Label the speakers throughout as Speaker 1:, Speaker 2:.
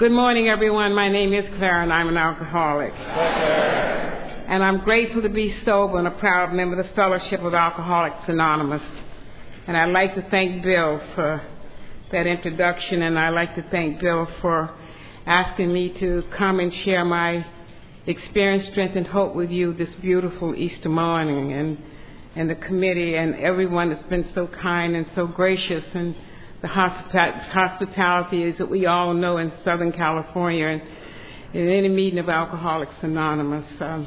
Speaker 1: Good morning, everyone. My name is Clara, and I'm an alcoholic. And I'm grateful to be sober and a proud member of the Fellowship of Alcoholics Anonymous. And I'd like to thank Bill for that introduction, and I'd like to thank Bill for asking me to come and share my experience, strength, and hope with you this beautiful Easter morning, and the committee and everyone that's been so kind and so gracious, and the hospitality is that we all know in Southern California and in any meeting of Alcoholics Anonymous.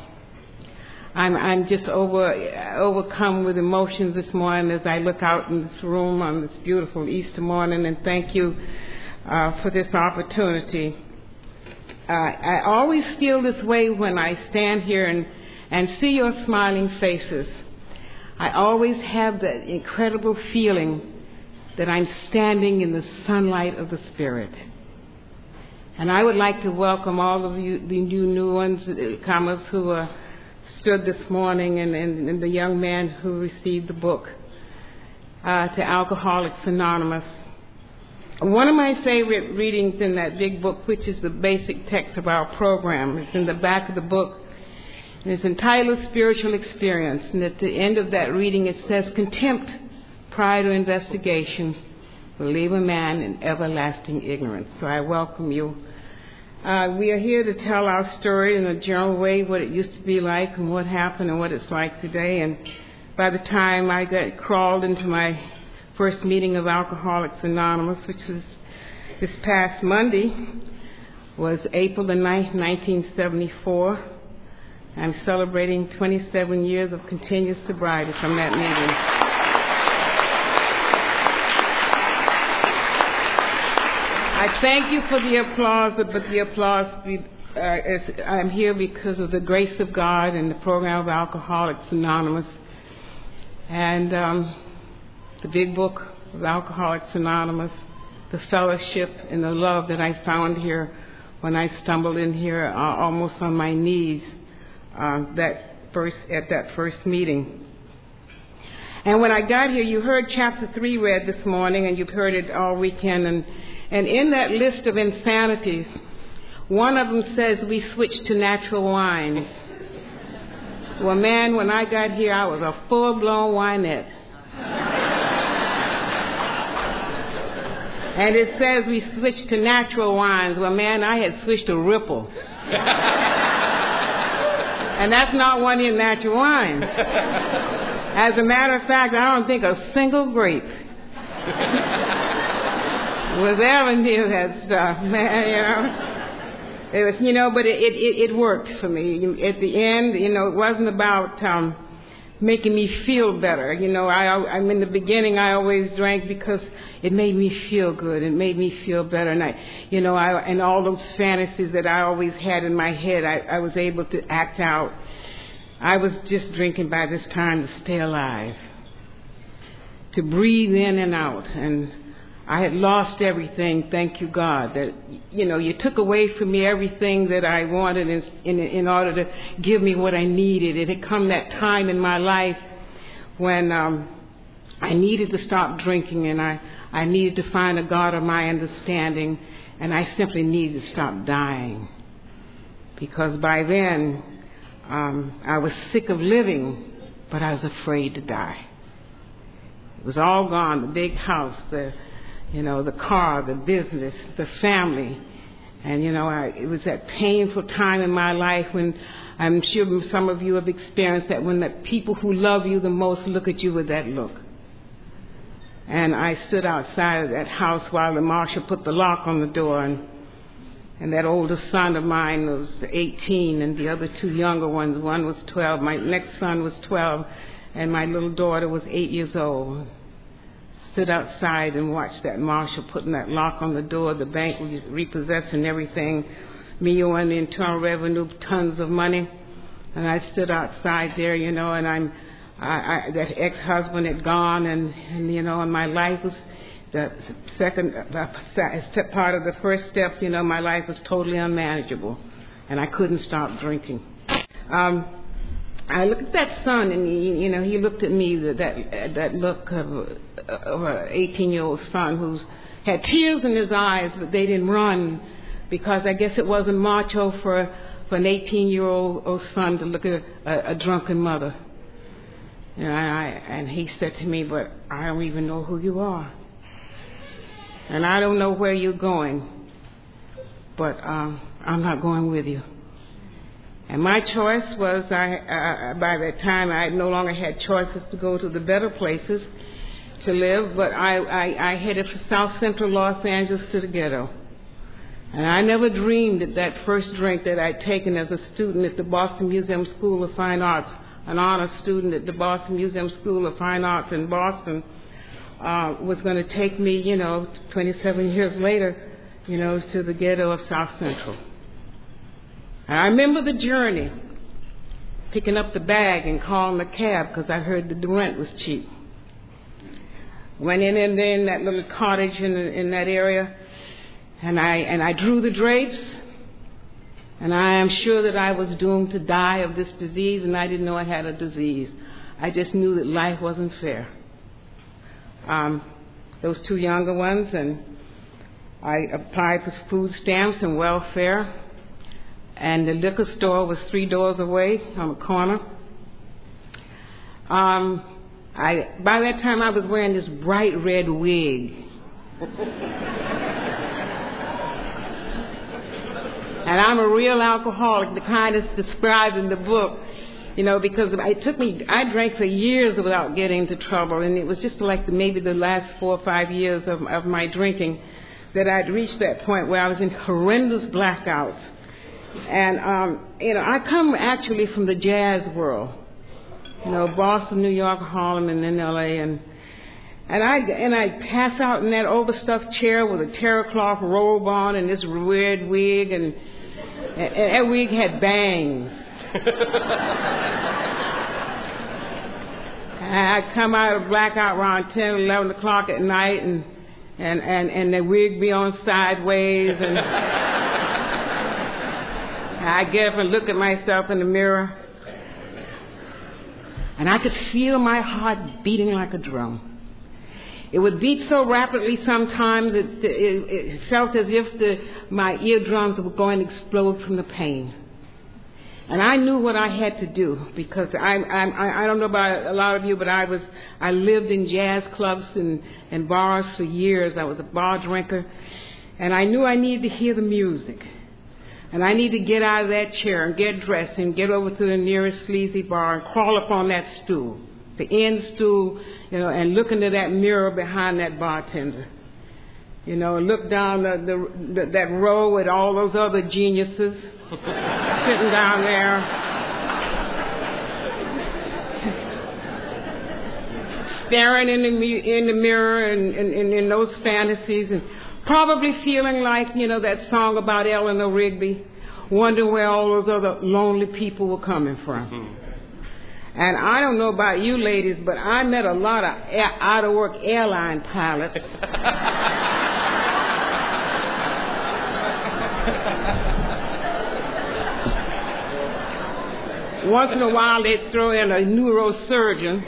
Speaker 1: I'm just overcome with emotions this morning as I look out in this room on this beautiful Easter morning, and thank you for this opportunity. I always feel this way when I stand here and see your smiling faces. I always have that incredible feeling that I'm standing in the sunlight of the Spirit. And I would like to welcome all of you, the new ones, comers who stood this morning, and the young man who received the book, to Alcoholics Anonymous. One of my favorite readings in that big book, which is the basic text of our program, is in the back of the book, and it's entitled Spiritual Experience. And at the end of that reading it says, "Contempt, pride, or investigation will leave a man in everlasting ignorance." So I welcome you. We are here to tell our story in a general way, what it used to be like and what happened and what it's like today. And by the time I crawled into my first meeting of Alcoholics Anonymous, which was this past Monday, was April the 9th, 1974. I'm celebrating 27 years of continuous sobriety from that meeting. I thank you for the applause, but the applause, I'm here because of the grace of God and the program of Alcoholics Anonymous and the big book of Alcoholics Anonymous, the fellowship and the love that I found here when I stumbled in here almost on my knees at that first meeting. And when I got here, you heard chapter 3 read this morning, and you've heard it all weekend, and in that list of insanities, one of them says we switched to natural wines. Well, man, when I got here, I was a full-blown winette. And it says we switched to natural wines. Well, man, I had switched to Ripple. And that's not one of your natural wines. As a matter of fact, I don't think a single grape was ever near that stuff, man, It was, but it worked for me. At the end, it wasn't about making me feel better. In the beginning, I always drank because it made me feel good. It made me feel better. And and all those fantasies that I always had in my head, I was able to act out. I was just drinking by this time to stay alive, to breathe in and out. And I had lost everything, thank you, God, that, you took away from me everything that I wanted in order to give me what I needed. It had come that time in my life when I needed to stop drinking, and I needed to find a God of my understanding, and I simply needed to stop dying. Because by then, I was sick of living, but I was afraid to die. It was all gone, the big house, the car, the business, the family. And, it was that painful time in my life when I'm sure some of you have experienced that, when the people who love you the most look at you with that look. And I stood outside of that house while the marshal put the lock on the door, and that older son of mine was 18, and the other two younger ones, one was 12. My next son was 12, and my little daughter was 8 years old. Stood outside and watched that marshal putting that lock on the door. The bank was repossessing everything. Me owing the Internal Revenue tons of money. And I stood outside there, and that ex-husband had gone, and my life was the second part of the first step. My life was totally unmanageable, and I couldn't stop drinking. I looked at that son, and he looked at me with that look of an 18-year-old son who had tears in his eyes, but they didn't run because I guess it wasn't macho for an 18-year-old son to look at a drunken mother. You know, and he said to me, but I don't even know who you are. And I don't know where you're going, but I'm not going with you. And my choice was, by that time, I no longer had choices to go to the better places to live, but I headed for South Central Los Angeles to the ghetto. And I never dreamed that that first drink that I'd taken as a student at the Boston Museum School of Fine Arts, an honor student at the Boston Museum School of Fine Arts in Boston, was going to take me, 27 years later, to the ghetto of South Central. And I remember the journey, picking up the bag and calling the cab because I heard that the rent was cheap. Went in that little cottage in that area, and I drew the drapes, and I am sure that I was doomed to die of this disease, and I didn't know I had a disease. I just knew that life wasn't fair. Those two younger ones, and I applied for food stamps and welfare, and the liquor store was 3 doors away on the corner. By that time I was wearing this bright red wig. And I'm a real alcoholic, the kind that's described in the book, because I drank for years without getting into trouble, and it was just like maybe the last 4 or 5 years of my drinking that I'd reached that point where I was in horrendous blackouts. And, I come actually from the jazz world, Boston, New York, Harlem, and then L.A., and I pass out in that overstuffed chair with a terror cloth robe on and this weird wig, and that wig had bangs. And I come out of blackout around 10, 11 o'clock at night, and the wig be on sideways, and I get up and look at myself in the mirror, and I could feel my heart beating like a drum. It would beat so rapidly sometimes that it felt as if my eardrums were going to explode from the pain. And I knew what I had to do, because I don't know about a lot of you, but I lived in jazz clubs and bars for years. I was a bar drinker, and I knew I needed to hear the music. And I needed to get out of that chair and get dressed and get over to the nearest sleazy bar and crawl up on that stool, the end stool, and look into that mirror behind that bartender. Look down that row at all those other geniuses sitting down there. Staring in the mirror and in those fantasies, and probably feeling like, that song about Eleanor Rigby, wondering where all those other lonely people were coming from. And I don't know about you ladies, but I met a lot of out-of-work airline pilots. Once in a while they'd throw in a neurosurgeon.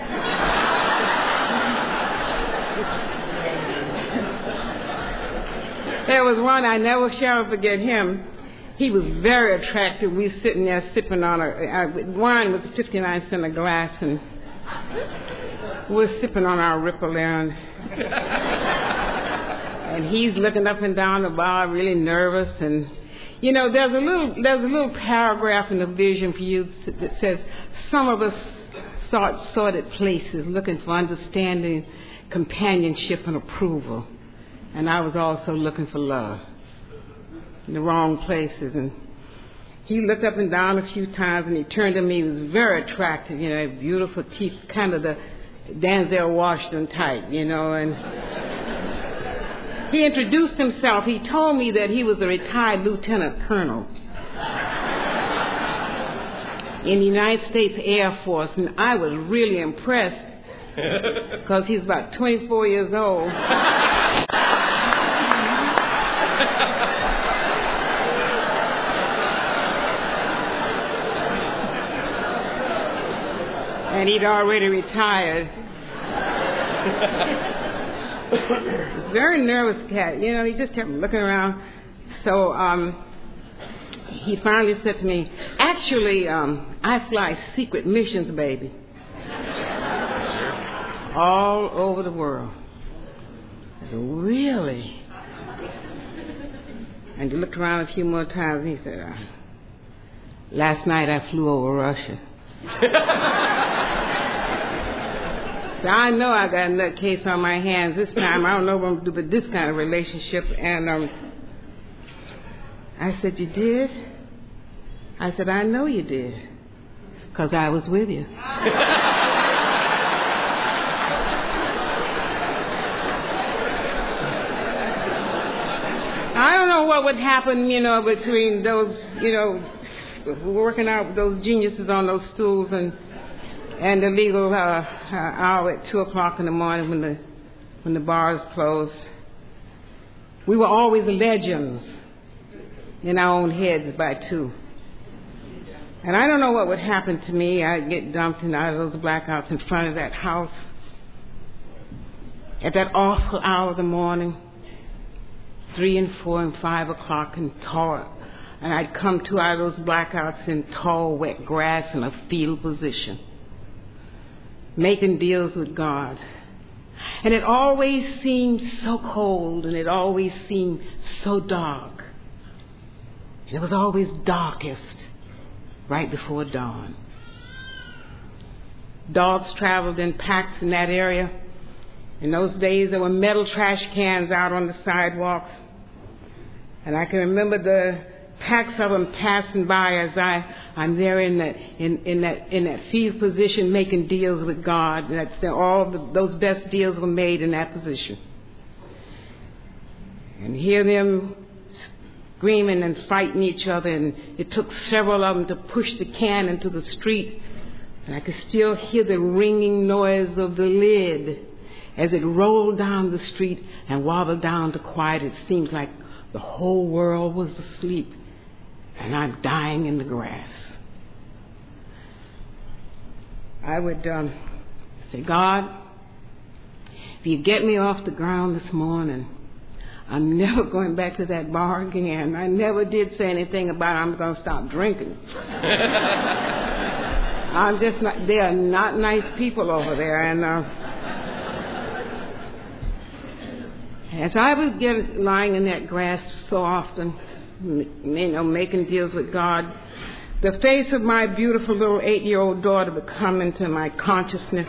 Speaker 1: There was one, I never shall forget him. He was very attractive. We were sitting there sipping on wine was 59 cents a glass, and we were sipping on our Ripple there, and he's looking up and down the bar, really nervous. And there's a little paragraph in the vision for you that says, some of us sought sordid places, looking for understanding, companionship, and approval. And I was also looking for love in the wrong places. And he looked up and down a few times, and he turned to me. He was very attractive, beautiful teeth, kind of the Denzel Washington type, and he introduced himself. He told me that he was a retired lieutenant colonel in the United States Air Force, and I was really impressed because he's about 24 years old. And he'd already retired. He's a very nervous cat. He just kept looking around, So he finally said to me, actually, I fly secret missions, baby, all over the world. I said, really? And he looked around a few more times and he said, last night I flew over Russia. So I know I got a nutcase on my hands this time. I don't know what I'm going to do with this kind of relationship. And I said, you did? I said, I know you did, because I was with you. I don't know what would happen, between those, working out with those geniuses on those stools and the legal hour at 2 o'clock in the morning when the bars closed. We were always legends in our own heads by 2. And I don't know what would happen to me. I'd get dumped out of those blackouts in front of that house at that awful hour of the morning, 3 and 4 and 5 o'clock, and tall. And I'd come to out of those blackouts in tall, wet grass in a fetal position, making deals with God. And it always seemed so cold, and it always seemed so dark. And it was always darkest right before dawn. Dogs traveled in packs in that area. In those days, there were metal trash cans out on the sidewalks. And I can remember the packs of them passing by as I'm there in that fetal position making deals with God. Those best deals were made in that position. And hear them screaming and fighting each other, and it took several of them to push the can into the street, and I could still hear the ringing noise of the lid as it rolled down the street and wobbled down to quiet. It seems like the whole world was asleep, and I'm dying in the grass. I would say, God, if you get me off the ground this morning, I'm never going back to that bar again. I never did say anything about I'm going to stop drinking. I'm just not, they are not nice people over there. And as I would get lying in that grass so often, making deals with God, the face of my beautiful little 8-year-old daughter would come into my consciousness.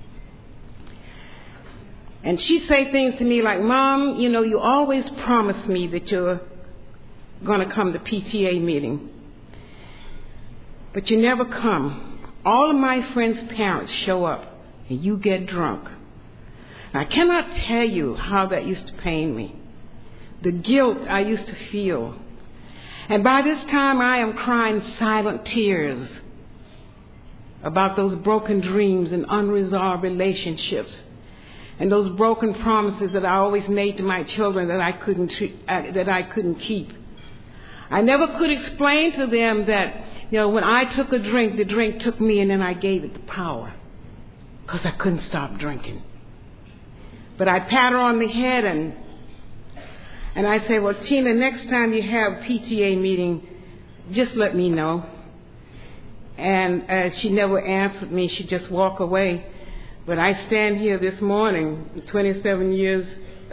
Speaker 1: And she'd say things to me like, Mom, you always promise me that you're going to come to PTA meeting, but you never come. All of my friends' parents show up, and you get drunk. And I cannot tell you how that used to pain me, the guilt I used to feel. And by this time, I am crying silent tears about those broken dreams and unresolved relationships, and those broken promises that I always made to my children that I couldn't keep. I never could explain to them that, when I took a drink, the drink took me, and then I gave it the power, because I couldn't stop drinking. But I'd pat her on the head and I'd say, well, Tina, next time you have PTA meeting, just let me know. And she never answered me. She'd just walk away. But I stand here this morning, 27 years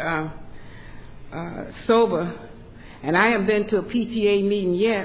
Speaker 1: sober, and I haven't been to a PTA meeting yet.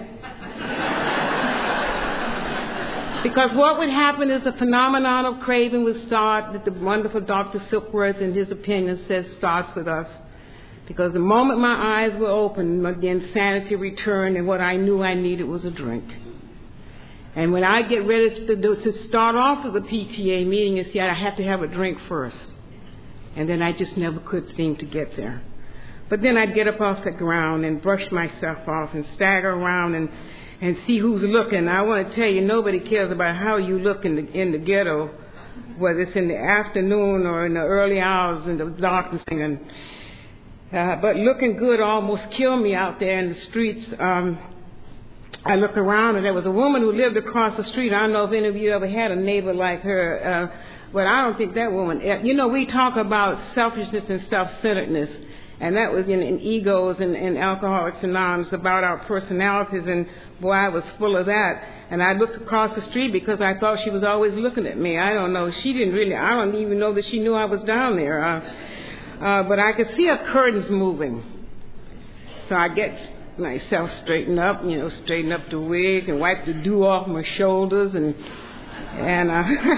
Speaker 1: Because what would happen is the phenomenon of craving would start, that the wonderful Dr. Silkworth, in his opinion, says starts with us. Because the moment my eyes were open, the insanity returned, and what I knew I needed was a drink. And when I get ready to start off with a PTA meeting, you see, I have to have a drink first. And then I just never could seem to get there. But then I'd get up off the ground and brush myself off and stagger around and see who's looking. I want to tell you, nobody cares about how you look in the ghetto, whether it's in the afternoon or in the early hours in the darkness. But looking good almost killed me out there in the streets. I looked around, and there was a woman who lived across the street. I don't know if any of you ever had a neighbor like her, but I don't think that woman... we talk about selfishness and self-centeredness, And that was in Egos and Alcoholics Anonymous, about our personalities, and boy, I was full of that. And I looked across the street because I thought she was always looking at me. I don't know. I don't even know that she knew I was down there. But I could see her curtains moving. So I get myself straightened up, straighten up the wig and wipe the dew off my shoulders, and and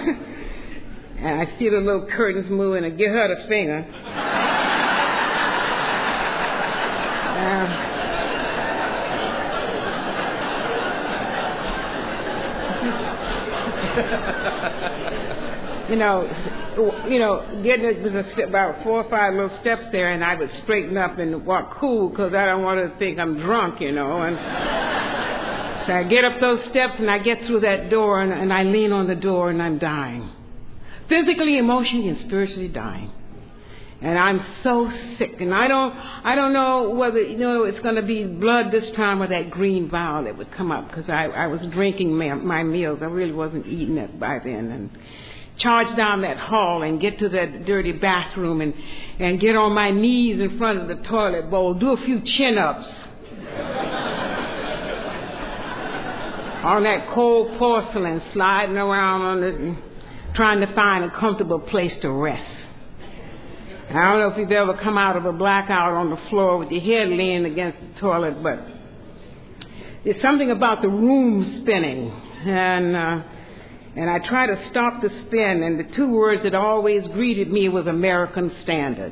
Speaker 1: I see the little curtains moving, and give her the finger. Getting it was about 4 or 5 little steps there, and I would straighten up and walk cool because I don't want to think I'm drunk, And so I get up those steps and I get through that door, and I lean on the door, and I'm dying, physically, emotionally, and spiritually dying. And I'm so sick, and I don't know whether it's going to be blood this time or that green vial that would come up, because I was drinking my meals. I really wasn't eating it by then, and charge down that hall and get to that dirty bathroom and get on my knees in front of the toilet bowl, do a few chin-ups on that cold porcelain, sliding around on it and trying to find a comfortable place to rest. I don't know if you've ever come out of a blackout on the floor with your head leaning against the toilet, but there's something about the room spinning, and I try to stop the spin, and the 2 words that always greeted me was American Standard.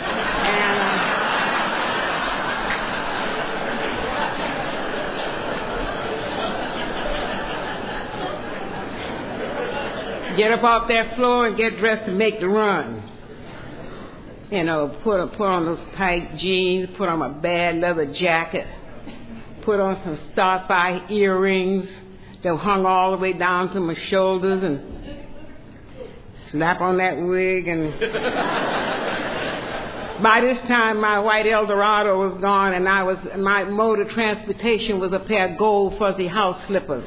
Speaker 1: Get up off that floor and get dressed and make the run. Put on those tight jeans, put on my bad leather jacket, put on some starfire earrings that hung all the way down to my shoulders, and slap on that wig. And by this time, my white Eldorado was gone, and my mode of transportation was a pair of gold fuzzy house slippers.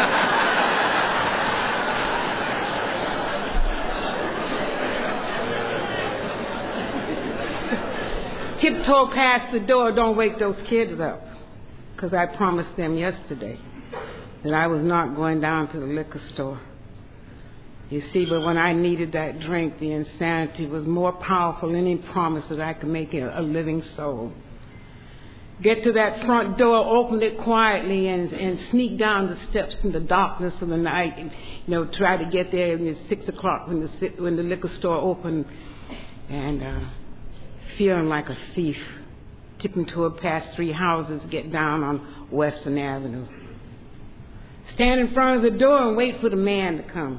Speaker 1: Tiptoe past the door, don't wake those kids up, because I promised them yesterday that I was not going down to the liquor store. You see, but when I needed that drink, the insanity was more powerful than any promise that I could make a living soul. Get to that front door, open it quietly, and sneak down the steps in the darkness of the night, and try to get there at 6 o'clock when the liquor store opened, and feeling like a thief, tiptoe past 3 houses, get down on Western Avenue. Stand in front of the door and wait for the man to come.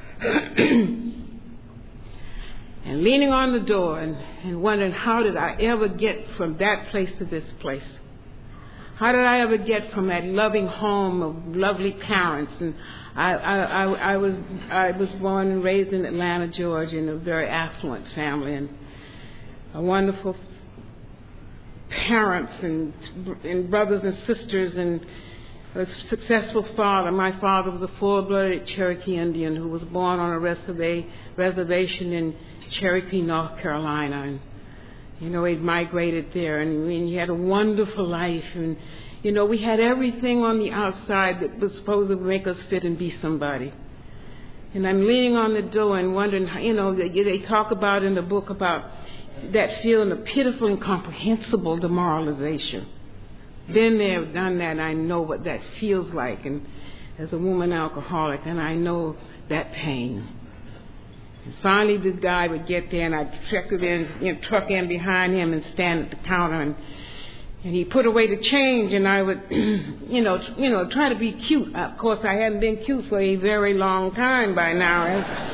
Speaker 1: And leaning on the door and wondering, how did I ever get from that place to this place? How did I ever get from that loving home of lovely parents? And I was born and raised in Atlanta, Georgia, in a very affluent family, and a wonderful parents and brothers and sisters, and a successful father. My father was a full-blooded Cherokee Indian who was born on a reservation in Cherokee, North Carolina, and he'd migrated there, and he had a wonderful life, and we had everything on the outside that was supposed to make us fit and be somebody. And I'm leaning on the door and wondering, they talk about in the book about that feeling of pitiful, incomprehensible demoralization. Been there, done that, I know what that feels like, and as a woman alcoholic, and I know that pain. And finally, this guy would get there, and I'd truck in behind him and stand at the counter, and he put away the change, and I would, try to be cute. Of course, I hadn't been cute for a very long time by now.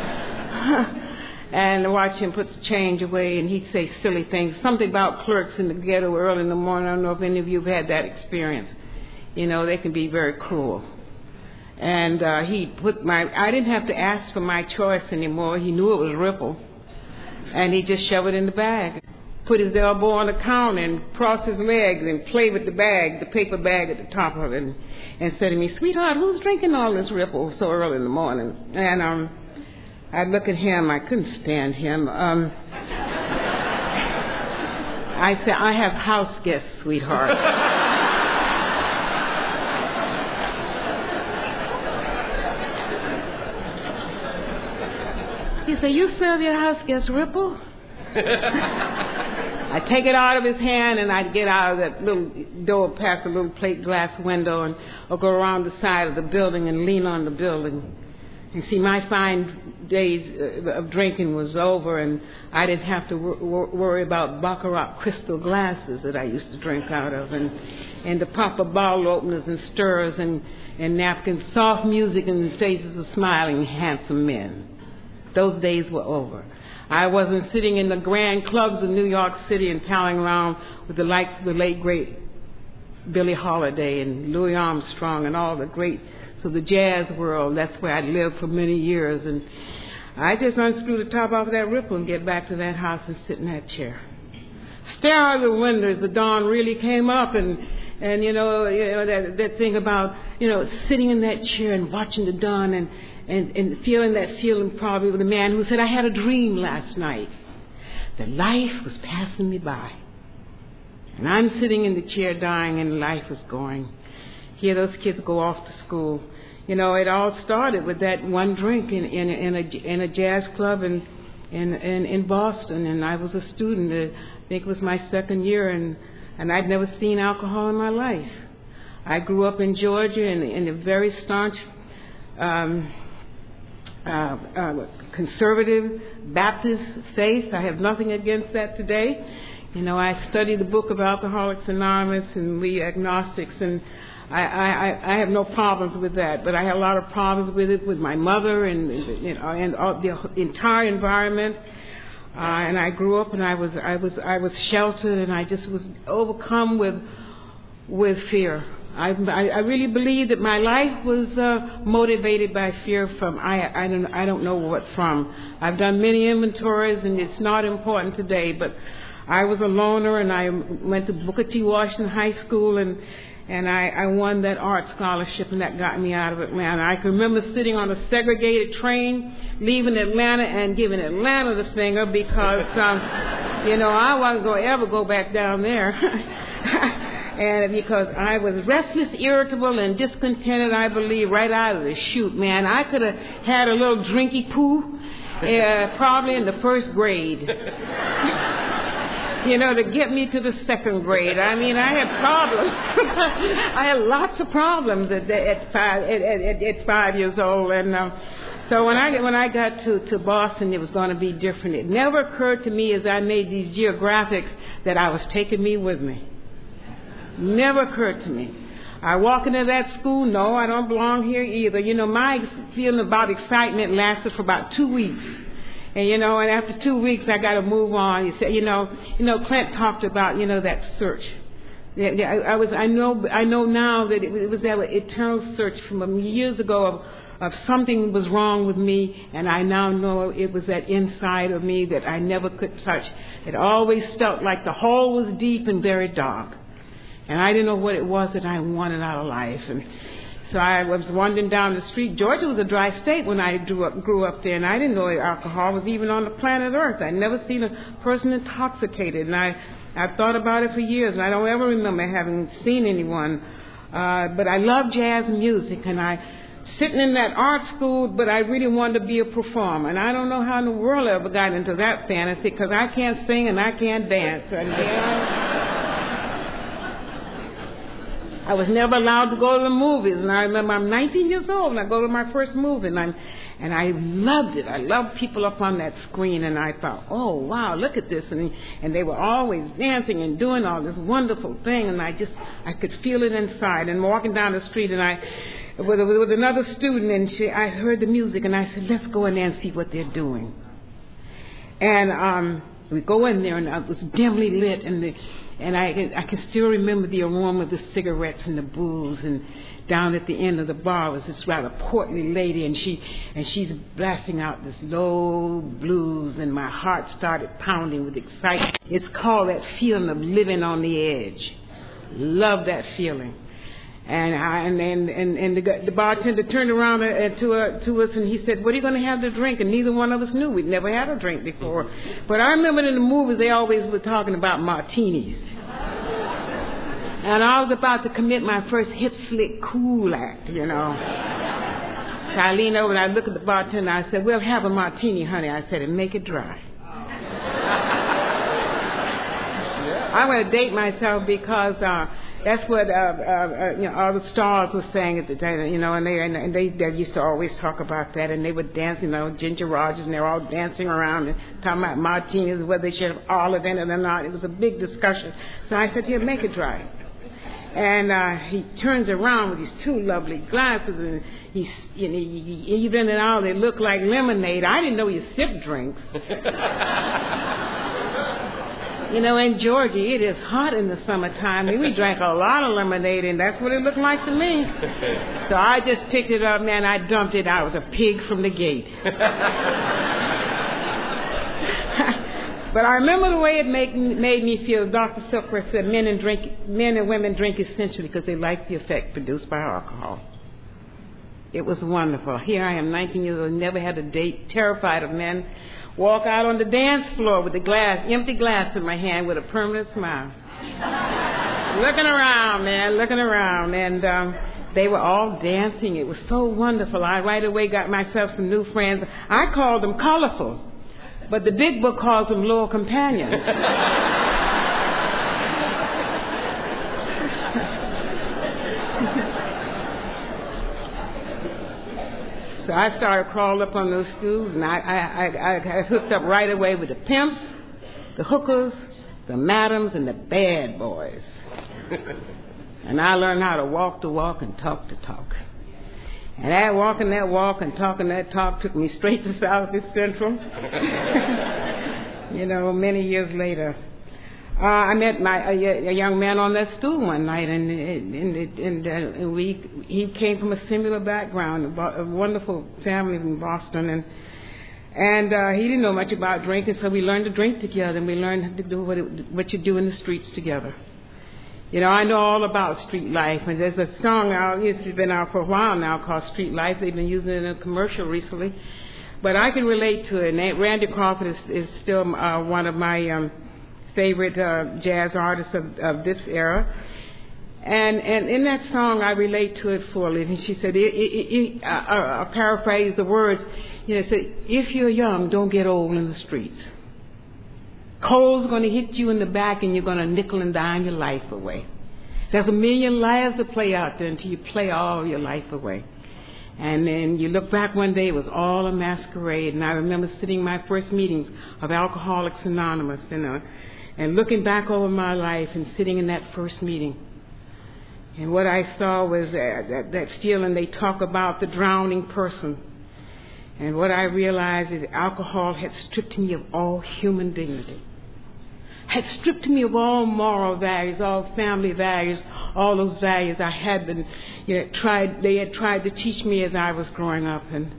Speaker 1: And watch him put the change away, and he'd say silly things. Something about clerks in the ghetto early in the morning. I don't know if any of you have had that experience. They can be very cruel. And I didn't have to ask for my choice anymore. He knew it was Ripple. And he just shoved it in the bag. Put his elbow on the counter and cross his legs and play with the bag, the paper bag at the top of it, and said to me, "Sweetheart, who's drinking all this Ripple so early in the morning?" And I'd look at him. I couldn't stand him. I said, I have house guests, sweetheart. He said, you serve your house guests Ripple? I take it out of his hand, and I'd get out of that little door past a little plate glass window and or go around the side of the building and lean on the building. You see, my fine days of drinking was over, and I didn't have to worry about Baccarat crystal glasses that I used to drink out of, and the proper bottle openers and stirrers and napkins, soft music and faces of smiling, handsome men. Those days were over. I wasn't sitting in the grand clubs of New York City and palling around with the likes of the late, great Billie Holiday and Louis Armstrong and all the greats of the jazz world. That's where I lived for many years. And I just unscrew the top off of that Ripple and get back to that house and sit in that chair. Stare out of the window as the dawn really came up, and you know that thing about, sitting in that chair and watching the dawn and feeling that feeling probably with a man who said, I had a dream last night that life was passing me by. And I'm sitting in the chair dying and life was going. Hear those kids go off to school. It all started with that one drink in a jazz club in Boston. And I was a student. I think it was my second year, and I'd never seen alcohol in my life. I grew up in Georgia in a very staunch conservative Baptist faith. I have nothing against that today. I studied the book of Alcoholics Anonymous, and we agnostics, and I have no problems with that. But I had a lot of problems with it, with my mother and all, the entire environment. And I grew up, and I was sheltered, and I just was overcome with fear. I really believe that my life was motivated by fear from I don't know what from. I've done many inventories, and it's not important today, but I was a loner, and I went to Booker T. Washington High School, and I won that art scholarship, and that got me out of Atlanta. I can remember sitting on a segregated train, leaving Atlanta and giving Atlanta the finger because, I wasn't going to ever go back down there. And because I was restless, irritable, and discontented, I believe, right out of the chute, man. I could have had a little drinky poo, probably in the first grade. To get me to the second grade. I mean, I had problems. I had lots of problems at 5 years old. And so when I got to Boston, it was going to be different. It never occurred to me as I made these geographics that I was taking me with me. Never occurred to me. I walk into that school, no, I don't belong here either. My feeling about excitement lasted for about 2 weeks. And, and after 2 weeks, I got to move on. You say, Clint talked about, that search. I know now that it was that eternal search from years ago of something was wrong with me, and I now know it was that inside of me that I never could touch. It always felt like the hole was deep and very dark. And I didn't know what it was that I wanted out of life. And so I was wandering down the street. Georgia was a dry state when I grew up there, and I didn't know alcohol was even on the planet Earth. I'd never seen a person intoxicated, and I've thought about it for years, and I don't ever remember having seen anyone. But I love jazz music, and I sitting in that art school, but I really wanted to be a performer. And I don't know how in the world I ever got into that fantasy, because I can't sing and I can't dance. And I was never allowed to go to the movies, and I remember I'm 19 years old, and I go to my first movie, and I loved it. I loved people up on that screen, and I thought, oh, wow, look at this. And they were always dancing and doing all this wonderful thing, and I could feel it inside. And walking down the street, and I with another student, and I heard the music, and I said, let's go in there and see what they're doing. And we go in there, and it was dimly lit, and I can still remember the aroma of the cigarettes and the booze. And down at the end of the bar was this rather portly lady, and she's blasting out this low blues, and my heart started pounding with excitement. It's called that feeling of living on the edge. Love that feeling. And the bartender turned around to us and he said, "What are you going to have to drink?" And neither one of us knew. We'd never had a drink before. But I remember in the movies they always were talking about martinis. And I was about to commit my first hip slick cool act, So I leaned over and I looked at the bartender and I said, "We'll have a martini, honey." I said, "And make it dry." I'm going to date myself because that's what all the stars were saying at the time, and they used to always talk about that, and they would dance, Ginger Rogers, and they were all dancing around and talking about martinis, whether they should have olive in it or not. It was a big discussion. So I said, "Here, make it dry." And he turns around with these two lovely glasses, and even and all, they look like lemonade. I didn't know you sip drinks. In Georgia, it is hot in the summertime. We drank a lot of lemonade, and that's what it looked like to me. So I just picked it up, man. I dumped it. I was a pig from the gate. But I remember the way it made me feel. Dr. Silkworth said men and women drink essentially because they like the effect produced by alcohol. It was wonderful. Here I am, 19 years old, never had a date, terrified of men. Walk out on the dance floor with the empty glass in my hand with a permanent smile. Looking around, and they were all dancing. It was so wonderful. I right away got myself some new friends. I called them colorful, but the big book calls them loyal companions. So I started crawling up on those stools, and I hooked up right away with the pimps, the hookers, the madams, and the bad boys. And I learned how to walk the walk and talk the talk. And that walking that walk and talking that talk took me straight to Southeast Central. Many years later. I met a young man on that stool one night, and he came from a similar background, a wonderful family in Boston, and he didn't know much about drinking, so we learned to drink together, and we learned to do what you do in the streets together. I know all about street life, and there's a song out, it's been out for a while now, called Street Life. They've been using it in a commercial recently, but I can relate to it. And Randy Crawford is still one of my favorite jazz artists of this era, and in that song I relate to it fully. And she said, I'll paraphrase the words. It said, "If you're young, don't get old in the streets. Coal's going to hit you in the back, and you're going to nickel and dime your life away. There's a million lives to play out there until you play all your life away." And then you look back one day, it was all a masquerade. And I remember sitting in my first meetings of Alcoholics Anonymous, and looking back over my life and sitting in that first meeting. And what I saw was that feeling they talk about, the drowning person. And what I realized is alcohol had stripped me of all human dignity, had stripped me of all moral values, all family values, all those values I had been, they had tried to teach me as I was growing up. And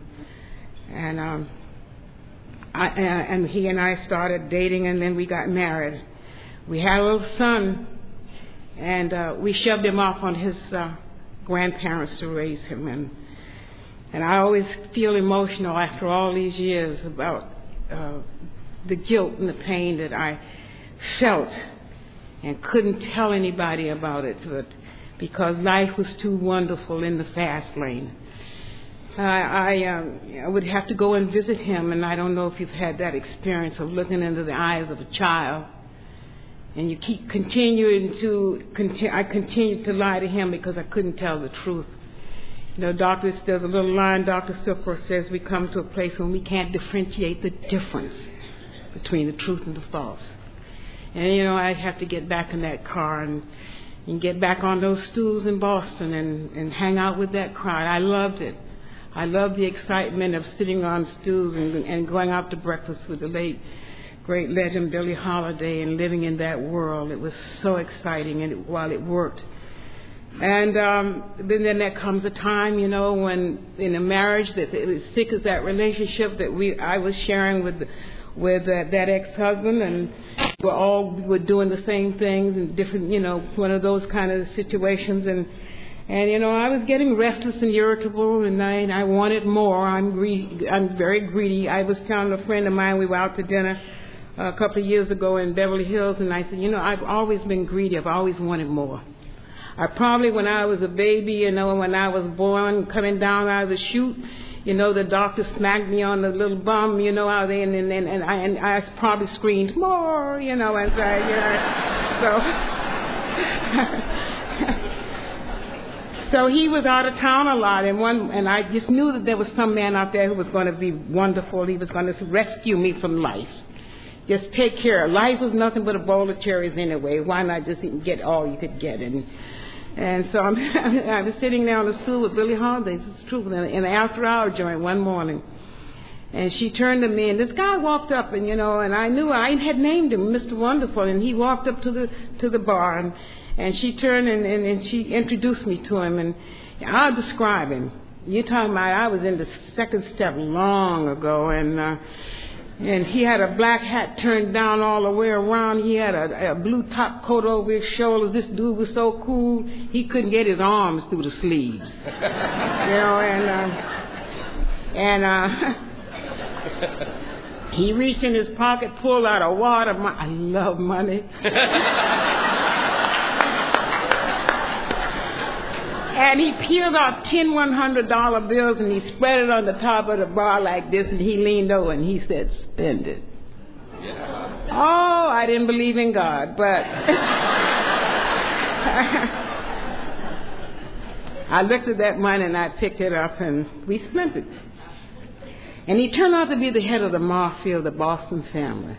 Speaker 1: he and I started dating, and then we got married. We had a little son, and we shoved him off on his grandparents to raise him. And I always feel emotional after all these years about the guilt and the pain that I felt and couldn't tell anybody about it, but because life was too wonderful in the fast lane. I would have to go and visit him, and I don't know if you've had that experience of looking into the eyes of a child, and you keep I continued to lie to him because I couldn't tell the truth. There's a little line Dr. Silkworth says, we come to a place when we can't differentiate the difference between the truth and the false. And, I'd have to get back in that car and get back on those stools in Boston and hang out with that crowd. I loved it. I loved the excitement of sitting on stools and going out to breakfast with the late, great legend Billie Holiday and living in that world. It was so exciting, and while it worked. And then there comes a time, when in a marriage that as sick as that relationship that I was sharing with that ex-husband, and we were doing the same things and different, one of those kind of situations, And, I was getting restless and irritable, and I wanted more. I'm very greedy. I was telling a friend of mine, we were out to dinner a couple of years ago in Beverly Hills, and I said, I've always been greedy. I've always wanted more. I probably, when I was a baby, when I was born, coming down out of the chute, the doctor smacked me on the little bum, and I probably screamed, more, and so he was out of town a lot, and I just knew that there was some man out there who was going to be wonderful. He was going to rescue me from life. Just take care. Life was nothing but a bowl of cherries anyway. Why not just get all you could get? And so I was sitting there on the stool with Billie Holiday, this is true, in the after-hour joint one morning. And she turned to me, and this guy walked up, and I knew I had named him Mr. Wonderful, and he walked up to the bar, and she turned and she introduced me to him, and I'll describe him. You're talking about I was in the second step long ago, and he had a black hat turned down all the way around. He had a blue top coat over his shoulders. This dude was so cool, he couldn't get his arms through the sleeves. He reached in his pocket, pulled out a wad of money. I love money. And he peeled out 10 $100 bills, and he spread it on the top of the bar like this, and he leaned over and he said, spend it. Yeah. Oh, I didn't believe in God, but I looked at that money and I picked it up and we spent it. And he turned out to be the head of the mafia of the Boston family.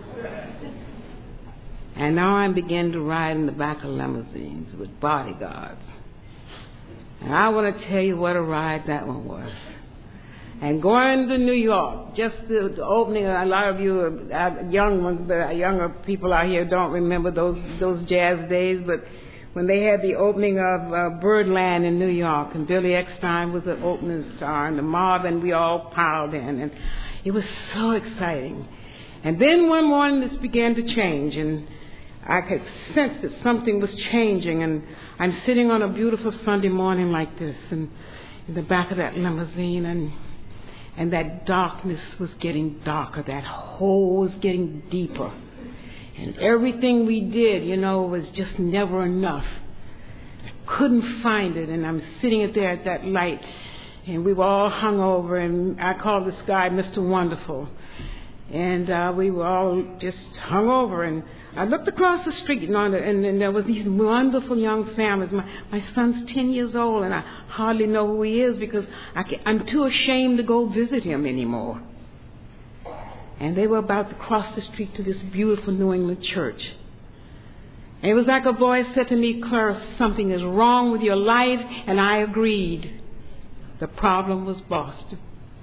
Speaker 1: And now I'm beginning to ride in the back of limousines with bodyguards. And I want to tell you what a ride that one was. And going to New York, just the opening, a lot of you young ones, but younger people out here don't remember those jazz days, but when they had the opening of Birdland in New York, and Billy Eckstine was the opening star, and the mob, and we all piled in, and it was so exciting. And then one morning this began to change, and I could sense that something was changing, and I'm sitting on a beautiful Sunday morning like this, and in the back of that limousine, and that darkness was getting darker, that hole was getting deeper. And everything we did, was just never enough. I couldn't find it, and I'm sitting there at that light, and we were all hung over, and I called this guy Mr. Wonderful. And we were all just hung over, and I looked across the street, and there was these wonderful young families. My son's 10 years old, and I hardly know who he is because I'm too ashamed to go visit him anymore. And they were about to cross the street to this beautiful New England church. And it was like a voice said to me, Clara, something is wrong with your life, and I agreed. The problem was Boston.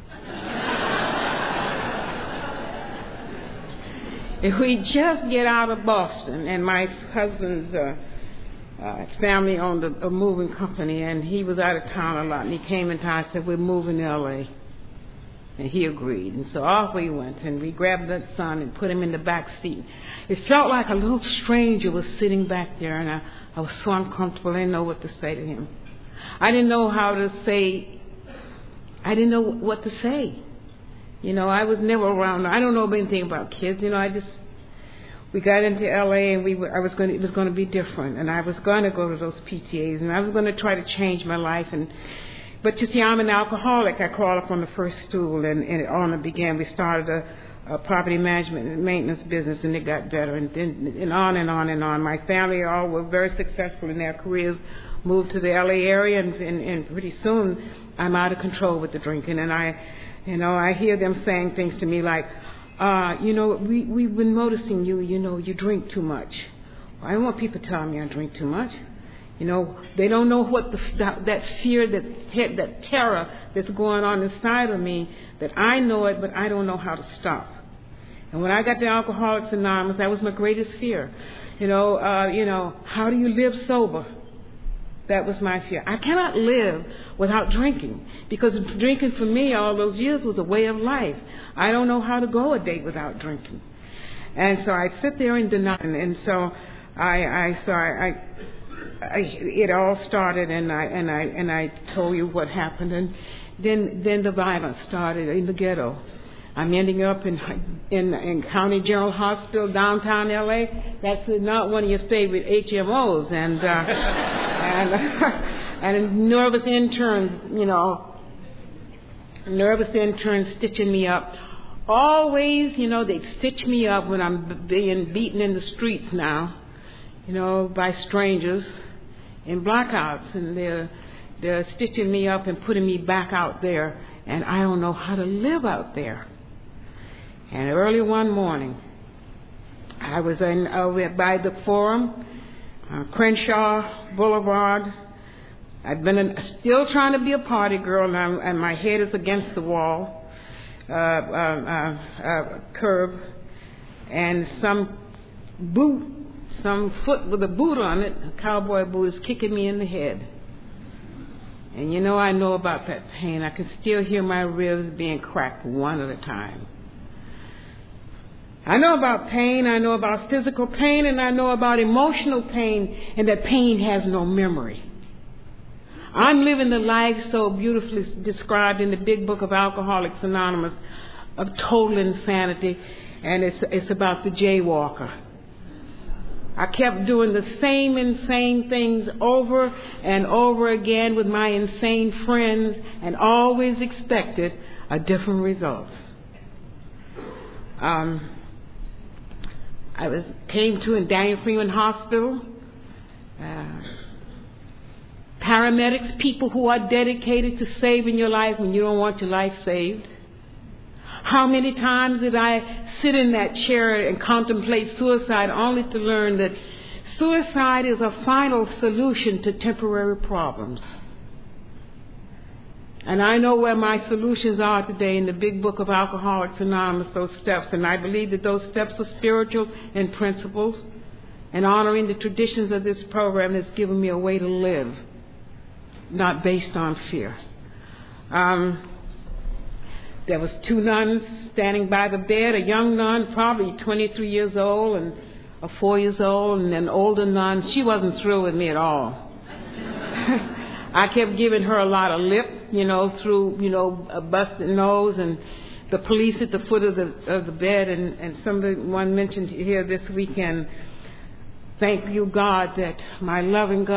Speaker 1: If we just get out of Boston, and my husband's family owned a moving company, and he was out of town a lot, and he came in town and said, we're moving to L.A., and he agreed. And so off we went, and we grabbed that son and put him in the back seat. It felt like a little stranger was sitting back there, and I was so uncomfortable. I didn't know what to say to him. I didn't know what to say. I was never around. I don't know anything about kids. We got into L.A. and it was going to be different, and I was going to go to those PTAs, and I was going to try to change my life. But you see, I'm an alcoholic. I crawled up on the first stool, and it all began. We started a property management and maintenance business, and it got better, and on and on and on. My family all were very successful in their careers, moved to the L.A. area, and pretty soon I'm out of control with the drinking, and I hear them saying things to me like, we've been noticing you drink too much. I don't want people telling me I drink too much. They don't know what that fear, that terror that's going on inside of me, that I know it, but I don't know how to stop. And when I got to Alcoholics Anonymous, that was my greatest fear. How do you live sober? That was my fear. I cannot live without drinking, because drinking for me all those years was a way of life. I don't know how to go a day without drinking. And so I sit there and deny. And so I it all started, and I told you what happened, and then the violence started in the ghetto. I'm ending up in County General Hospital, downtown LA. That's not one of your favorite HMOs, and nervous interns stitching me up. Always, they stitch me up when I'm being beaten in the streets now, by strangers in blackouts, and they're stitching me up and putting me back out there, and I don't know how to live out there. And early one morning, I was by the Forum, Crenshaw Boulevard. I've been still trying to be a party girl, and my head is against the wall, curb, and some foot with a boot on it, a cowboy boot, is kicking me in the head. And I know about that pain. I can still hear my ribs being cracked one at a time. I know about pain, I know about physical pain, and I know about emotional pain, and that pain has no memory. I'm living the life so beautifully described in the big book of Alcoholics Anonymous of total insanity, and it's about the jaywalker. I kept doing the same insane things over and over again with my insane friends, and always expected a different result. I came to in Daniel Freeman Hospital. Paramedics, people who are dedicated to saving your life when you don't want your life saved. How many times did I sit in that chair and contemplate suicide, only to learn that suicide is a final solution to temporary problems. And I know where my solutions are today in the big book of Alcoholics Anonymous, those steps. And I believe that those steps are spiritual in principle, and honoring the traditions of this program has given me a way to live, not based on fear. There was 2 nuns standing by the bed, a young nun, probably 23 years old, and a 4 years old, and an older nun. She wasn't through with me at all. I kept giving her a lot of lip, through, a busted nose, and the police at the foot of the bed, and someone mentioned here this weekend, thank you, God, that my loving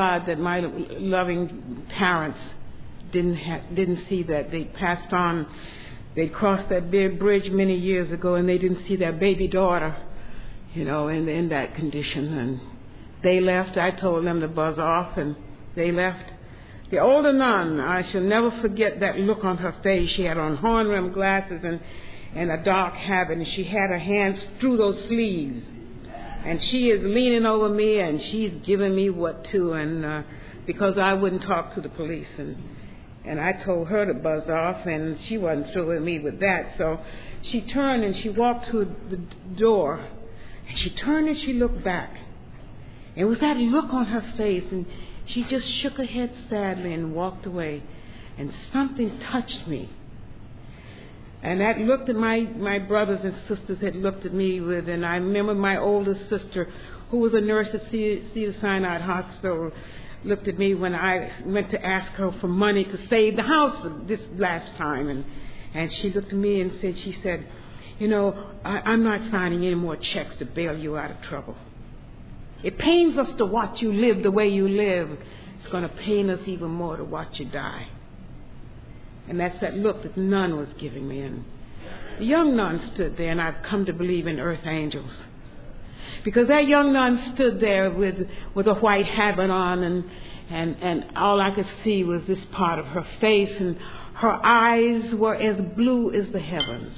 Speaker 1: parents didn't see that. They passed on. They crossed that big bridge many years ago, and they didn't see their baby daughter, in that condition. And they left. I told them to buzz off, and they left. The older nun, I shall never forget that look on her face. She had on horn-rimmed glasses and a dark habit, and she had her hands through those sleeves. And she is leaning over me, and she's giving me what to, and because I wouldn't talk to the police. And I told her to buzz off, and she wasn't through with me with that. So she turned and she walked to the door, and she turned and she looked back. And it was that look on her face, and she just shook her head sadly and walked away. And something touched me. And that look that my brothers and sisters had looked at me with, and I remember my oldest sister, who was a nurse at Cedars-Sinai Hospital, looked at me when I went to ask her for money to save the house this last time. And she looked at me and she said, I'm not signing any more checks to bail you out of trouble. It pains us to watch you live the way you live. It's going to pain us even more to watch you die. And that's that look that the nun was giving me. And the young nun stood there, and I've come to believe in earth angels. Because that young nun stood there with a white habit on, and all I could see was this part of her face, and her eyes were as blue as the heavens.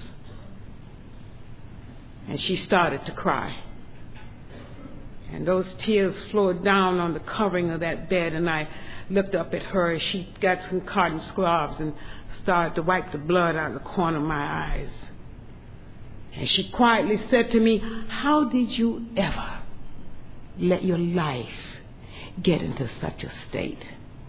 Speaker 1: And she started to cry. And those tears flowed down on the covering of that bed, and I looked up at her as she got some cotton swabs and started to wipe the blood out of the corner of my eyes. And she quietly said to me, how did you ever let your life get into such a state?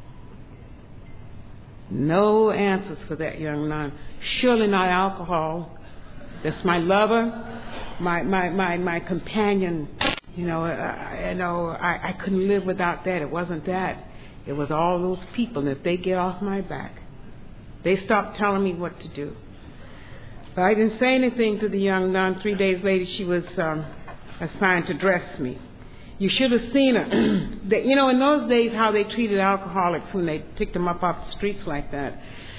Speaker 1: No answers for that young nun. Surely not alcohol. That's my lover, my companion, I couldn't live without that. It wasn't that. It was all those people. And if they get off my back, they stopped telling me what to do. But I didn't say anything to the young nun. 3 days later, she was assigned to dress me. You should have seen her. In those days, how they treated alcoholics when they picked them up off the streets like that.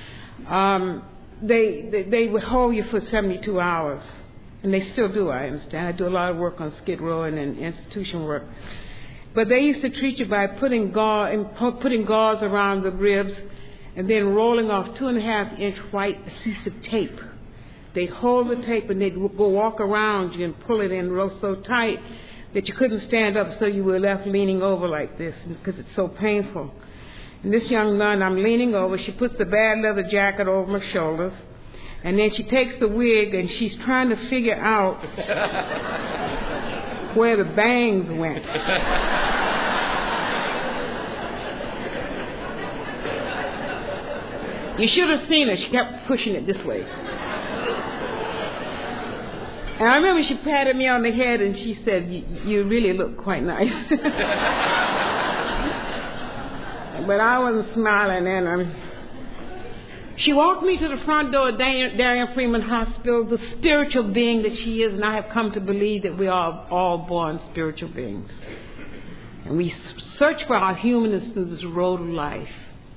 Speaker 1: They would hold you for 72 hours. And they still do, I understand. I do a lot of work on Skid Row and in institution work. But they used to treat you by putting gauze around the ribs and then rolling off 2.5-inch white adhesive tape. They'd hold the tape and they'd go walk around you and pull it in real so tight that you couldn't stand up, so you were left leaning over like this because it's so painful. And this young nun, I'm leaning over. She puts the bad leather jacket over my shoulders. And then she takes the wig and she's trying to figure out where the bangs went. You should have seen her. She kept pushing it this way. And I remember she patted me on the head and she said, you really look quite nice. But I wasn't smiling, and she walked me to the front door of Darien Freeman Hospital, the spiritual being that she is, and I have come to believe that we are all born spiritual beings. And we search for our humanness through this road of life.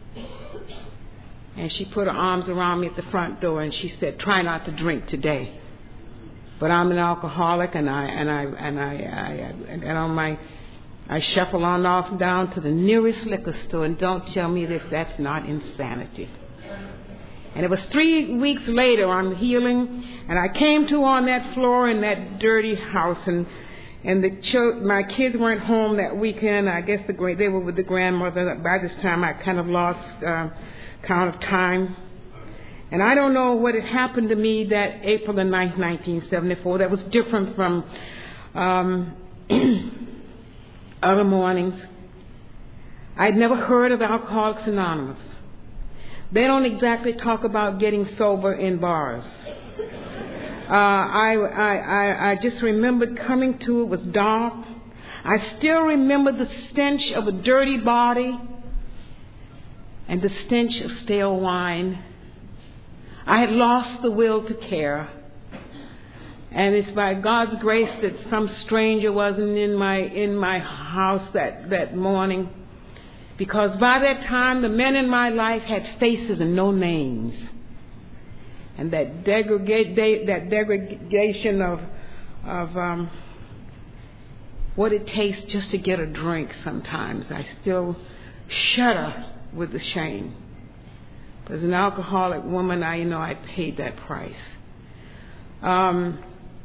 Speaker 1: And she put her arms around me at the front door and she said, try not to drink today. But I'm an alcoholic, and I shuffle on off down to the nearest liquor store, and don't tell me that that's not insanity. And it was 3 weeks later, I'm healing, and I came to on that floor in that dirty house, and my kids weren't home that weekend. I guess they were with the grandmother. By this time, I kind of lost count of time. And I don't know what had happened to me that April the 9th, 1974, that was different from other mornings. I'd never heard of Alcoholics Anonymous. They don't exactly talk about getting sober in bars. I just remembered coming to it was dark. I still remember the stench of a dirty body and the stench of stale wine. I had lost the will to care. And it's by God's grace that some stranger wasn't in my house that morning. Because by that time, the men in my life had faces and no names. And that degradation of what it takes just to get a drink sometimes, I still shudder with the shame. As an alcoholic woman, I paid that price. I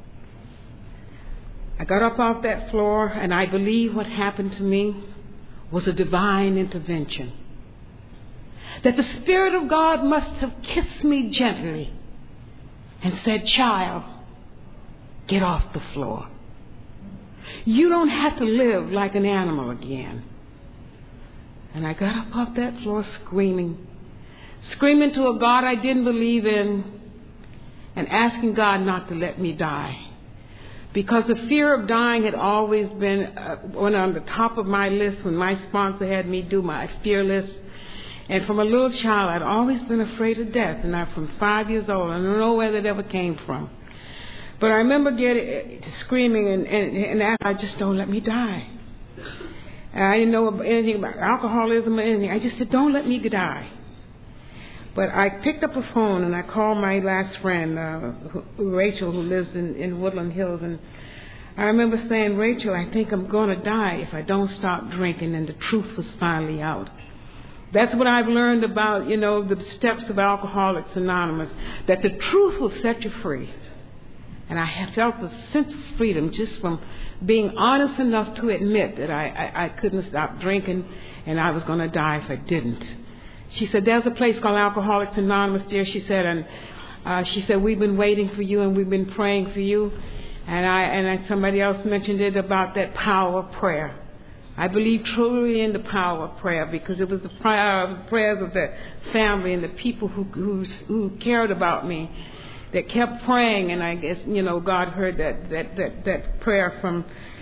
Speaker 1: got up off that floor, and I believe what happened to me was a divine intervention. That the Spirit of God must have kissed me gently and said, child, get off the floor. You don't have to live like an animal again. And I got up off that floor screaming to a God I didn't believe in, and asking God not to let me die. Because the fear of dying had always been on the top of my list when my sponsor had me do my fear list. And from a little child, I'd always been afraid of death. And I'm from 5 years old. I don't know where that ever came from. But I remember screaming and I just don't let me die. And I didn't know anything about alcoholism or anything. I just said, don't let me die. But I picked up a phone and I called my last friend, Rachel, who lives in Woodland Hills. And I remember saying, Rachel, I think I'm going to die if I don't stop drinking. And the truth was finally out. That's what I've learned about, the steps of Alcoholics Anonymous, that the truth will set you free. And I have felt a sense of freedom just from being honest enough to admit that I couldn't stop drinking and I was going to die if I didn't. She said, there's a place called Alcoholics Anonymous, dear, she said, and she said, we've been waiting for you and we've been praying for you. And somebody else mentioned it about that power of prayer. I believe truly in the power of prayer because it was the prayers of the family and the people who cared about me that kept praying. And I guess, God heard that prayer from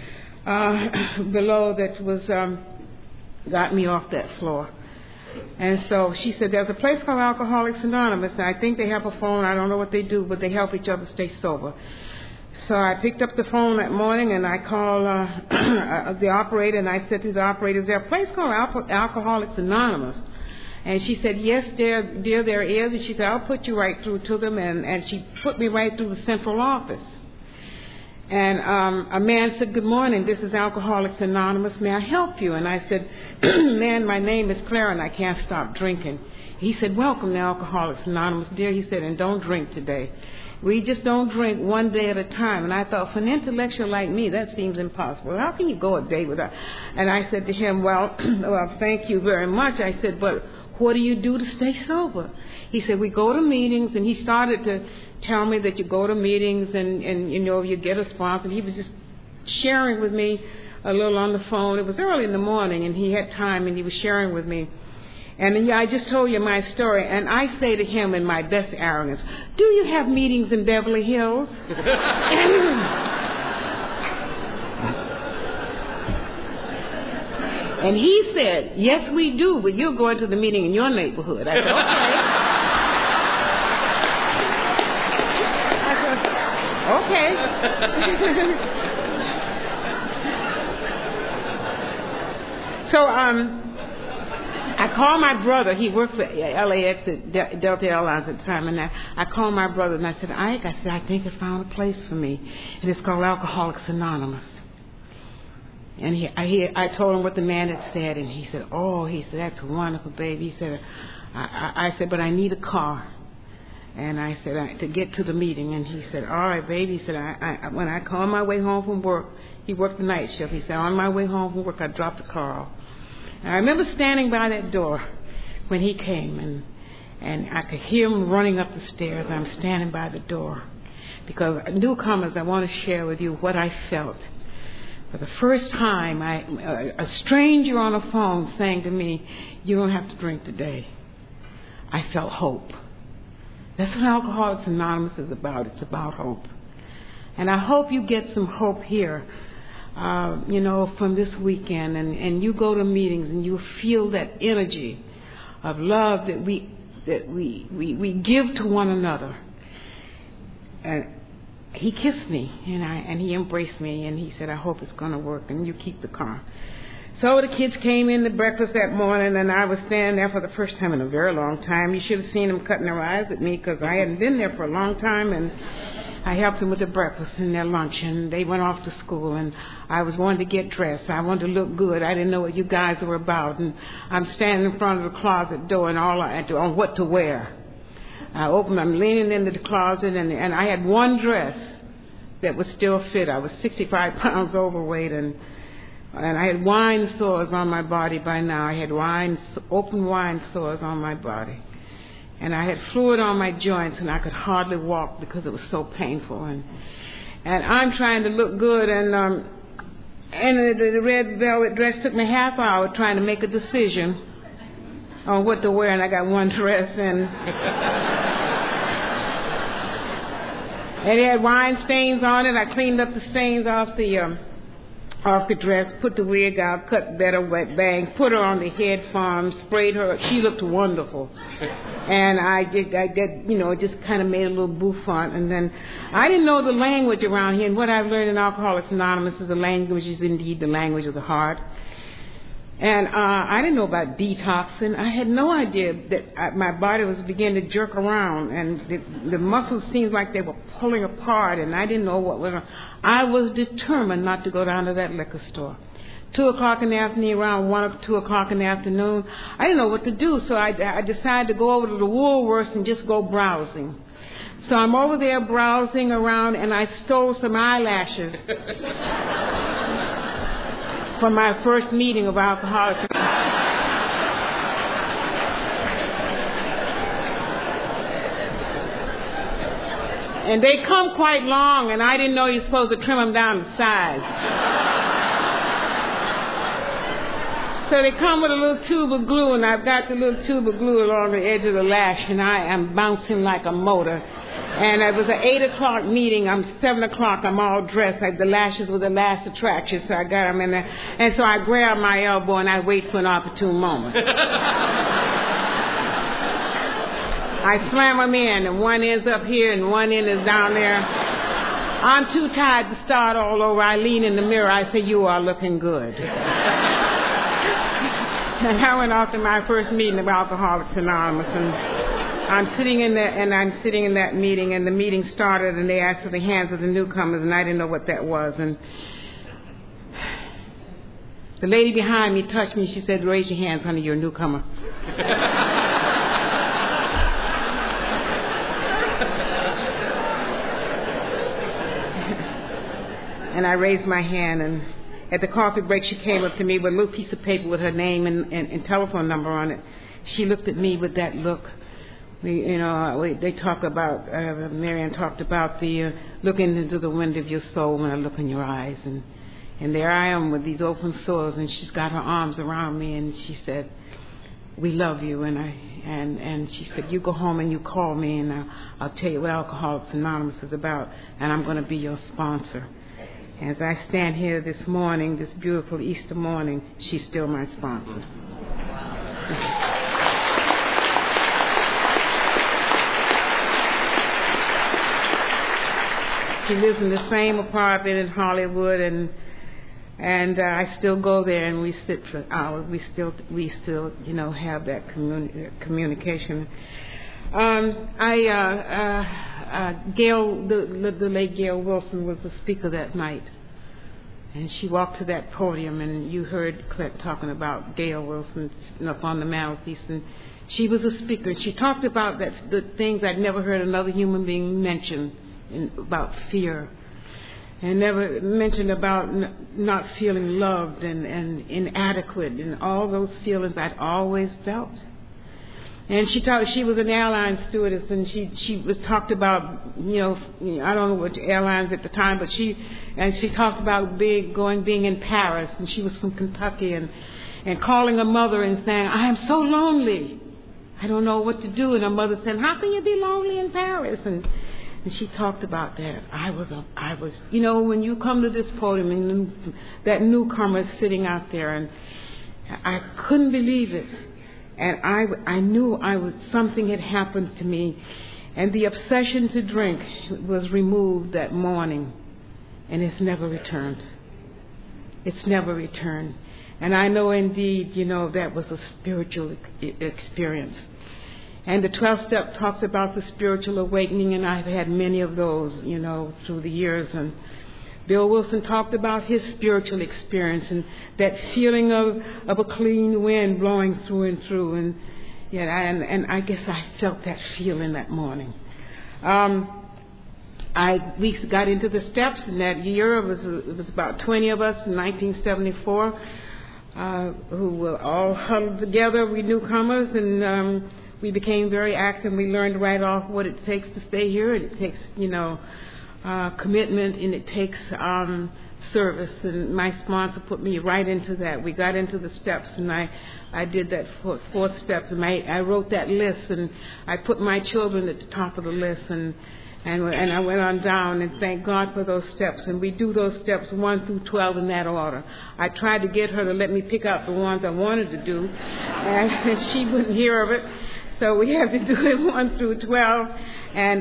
Speaker 1: below that was got me off that floor. And so she said, there's a place called Alcoholics Anonymous, and I think they have a phone. I don't know what they do, but they help each other stay sober. So I picked up the phone that morning, and I called the operator, and I said to the operator, is there a place called Alcoholics Anonymous? And she said, yes, dear, there is. And she said, I'll put you right through to them. And she put me right through the central office. And a man said, good morning, this is Alcoholics Anonymous. May I help you? And I said, man, my name is Clara, and I can't stop drinking. He said, welcome to Alcoholics Anonymous, dear. He said, and don't drink today. We just don't drink one day at a time. And I thought, for an intellectual like me, that seems impossible. How can you go a day without? And I said to him, well, thank you very much. I said, but what do you do to stay sober? He said, we go to meetings. And he started to tell me that you go to meetings and you know, you get a sponsor. And he was just sharing with me a little on the phone. It was early in the morning, and he had time, and he was sharing with me. And I just told you my story, and I say to him in my best arrogance, do you have meetings in Beverly Hills? And he said, yes, we do, but you're going to the meeting in your neighborhood. I said, okay. So, I called my brother. He worked for LAX at Delta Airlines at the time. And I called my brother, and I said, Ike, I think I found a place for me. And it's called Alcoholics Anonymous. And I told him what the man had said. And he said, that's wonderful, baby. He said, I said, but I need a car. And I said, to get to the meeting. And he said, all right, baby. He said, when I come on my way home from work, he worked the night shift. He said, on my way home from work, I dropped the car off. And I remember standing by that door when he came, and I could hear him running up the stairs. I'm standing by the door because newcomers, I want to share with you what I felt. For the first time, a stranger on a phone saying to me, you don't have to drink today. I felt hope. That's what Alcoholics Anonymous is about. It's about hope. And I hope you get some hope here. From this weekend, and you go to meetings and you feel that energy of love that we give to one another. And he kissed me, and he embraced me, and he said, I hope it's going to work, and you keep the car. So the kids came in to breakfast that morning, and I was standing there for the first time in a very long time. You should have seen them cutting their eyes at me because I hadn't been there for a long time, and I helped them with their breakfast and their lunch, and they went off to school, and I was wanting to get dressed. I wanted to look good. I didn't know what you guys were about, and I'm standing in front of the closet door and on what to wear. I'm leaning into the closet, and I had one dress that was still fit. I was 65 pounds overweight, and I had wine sores on my body by now. I had open wine sores on my body. And I had fluid on my joints, and I could hardly walk because it was so painful. And I'm trying to look good, and the red velvet dress took me half hour trying to make a decision on what to wear, and I got one dress, and it had wine stains on it. I cleaned up the stains off the dress, put the wig out, cut better wet bangs, put her on the head farm, sprayed her. She looked wonderful. And I just kind of made a little bouffant. And then I didn't know the language around here. And what I've learned in Alcoholics Anonymous is the language is indeed the language of the heart. And I didn't know about detoxing. I had no idea that my body was beginning to jerk around, and the muscles seemed like they were pulling apart, and I didn't know what was wrong. I was determined not to go down to that liquor store. 2 o'clock in the afternoon, around 1 or 2 o'clock in the afternoon, I didn't know what to do, so I decided to go over to the Woolworths and just go browsing. So I'm over there browsing around, and I stole some eyelashes from my first meeting of Alcoholics. And they come quite long, and I didn't know you're supposed to trim them down to size. So they come with a little tube of glue, and I've got the little tube of glue along the edge of the lash, and I am bouncing like a motor. And it was an 8 o'clock meeting. I'm 7 o'clock. I'm all dressed. The lashes were the last attraction, so I got them in there. And so I grab my elbow and I wait for an opportune moment. I slam them in, and one end's up here and one end is down there. I'm too tired to start all over. I lean in the mirror. I say, "You are looking good." And I went off to my first meeting of Alcoholics Anonymous, and I'm sitting in that meeting, and the meeting started, and they asked for the hands of the newcomers, and I didn't know what that was. And the lady behind me touched me. She said, "Raise your hands, honey, you're a newcomer." And I raised my hand, and at the coffee break, she came up to me with a little piece of paper with her name and telephone number on it. She looked at me with that look. They talk about, Marianne talked about the looking into the window of your soul when I look in your eyes. And there I am with these open sores, and she's got her arms around me, and she said, "We love you." And she said, "You go home and you call me, and I'll tell you what Alcoholics Anonymous is about, and I'm going to be your sponsor." As I stand here this morning, this beautiful Easter morning, she's still my sponsor. She lives in the same apartment in Hollywood, and I still go there, and we sit for hours. We still have that communication. Gail, the late Gail Wilson, was the speaker that night, and she walked to that podium, and you heard Clint talking about Gail Wilson up on the mantelpiece, and she was a speaker. She talked about the things I'd never heard another human being mention about fear, and never mentioned about not feeling loved and inadequate, and all those feelings I'd always felt. And she was an airline stewardess, and she was talked about, I don't know which airlines at the time, but she talked about being in Paris, and she was from Kentucky, and calling her mother and saying, "I am so lonely. I don't know what to do." And her mother said, "How can you be lonely in Paris?" And she talked about that. I was, when you come to this podium and that newcomer is sitting out there, and I couldn't believe it. And I knew something had happened to me, and the obsession to drink was removed that morning, and it's never returned. It's never returned. And I know indeed, that was a spiritual experience. And the 12th step talks about the spiritual awakening, and I've had many of those, through the years. And Bill Wilson talked about his spiritual experience and that feeling of a clean wind blowing through and through. And I guess I felt that feeling that morning. We got into the steps in that year. It was about 20 of us in 1974 who were all huddled together. We newcomers, and we became very active. We learned right off what it takes to stay here. And it takes, commitment, and it takes service. And my sponsor put me right into that. We got into the steps, and I did that fourth step. And I wrote that list, and I put my children at the top of the list, and I went on down, and thank God for those steps. And we do those steps 1 through 12 in that order. I tried to get her to let me pick out the ones I wanted to do, and she wouldn't hear of it. So we have to do it 1 through 12, and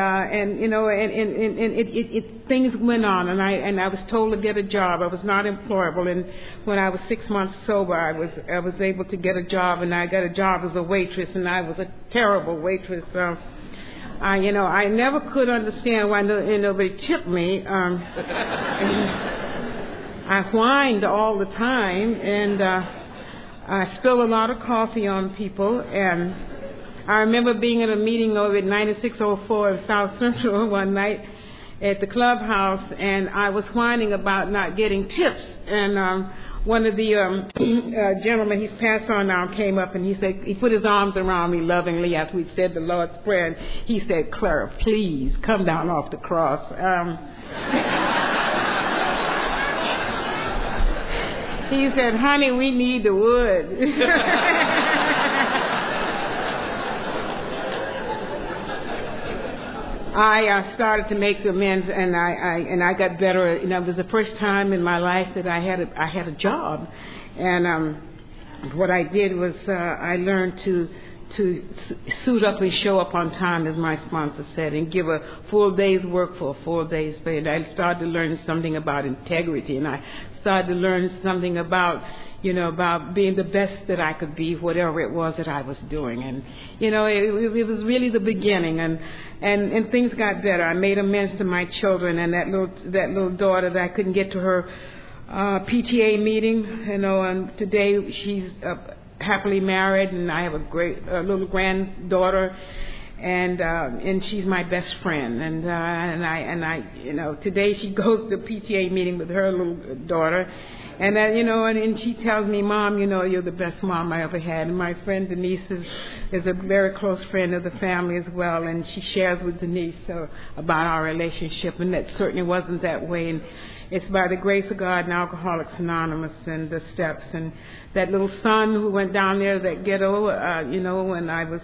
Speaker 1: things went on, and I was told to get a job. I was not employable, and when I was 6 months sober, I was able to get a job, and I got a job as a waitress, and I was a terrible waitress. I never could understand why nobody tipped me. I whined all the time, and I spilled a lot of coffee on people, and I remember being in a meeting over at 9604 of South Central one night at the clubhouse, and I was whining about not getting tips. And one of the gentlemen, he's passed on now, came up, and he put his arms around me lovingly after we said the Lord's Prayer, and he said, "Clara, please come down off the cross." He said, "Honey, we need the wood." I started to make amends, and I got better. You know, it was the first time in my life that I had a job, and what I did was I learned to suit up and show up on time, as my sponsor said, and give a full day's work for a full day's pay. And I started to learn something about integrity, and I started to learn something about, you know, about being the best that I could be, whatever it was that I was doing. And, you know, it was really the beginning, and things got better. I made amends to my children, and that little daughter that I couldn't get to her PTA meeting, you know, and today she's happily married, and I have a great little granddaughter, and she's my best friend, and I you know, today she goes to the PTA meeting with her little daughter, and you know, and she tells me, Mom, you know, you're the best mom I ever had. And my friend Denise is a very close friend of the family as well, and she shares with Denise about our relationship, and that certainly wasn't that way. And it's by the grace of God and Alcoholics Anonymous and the steps, and that little son who went down there, that ghetto, you know, when I was,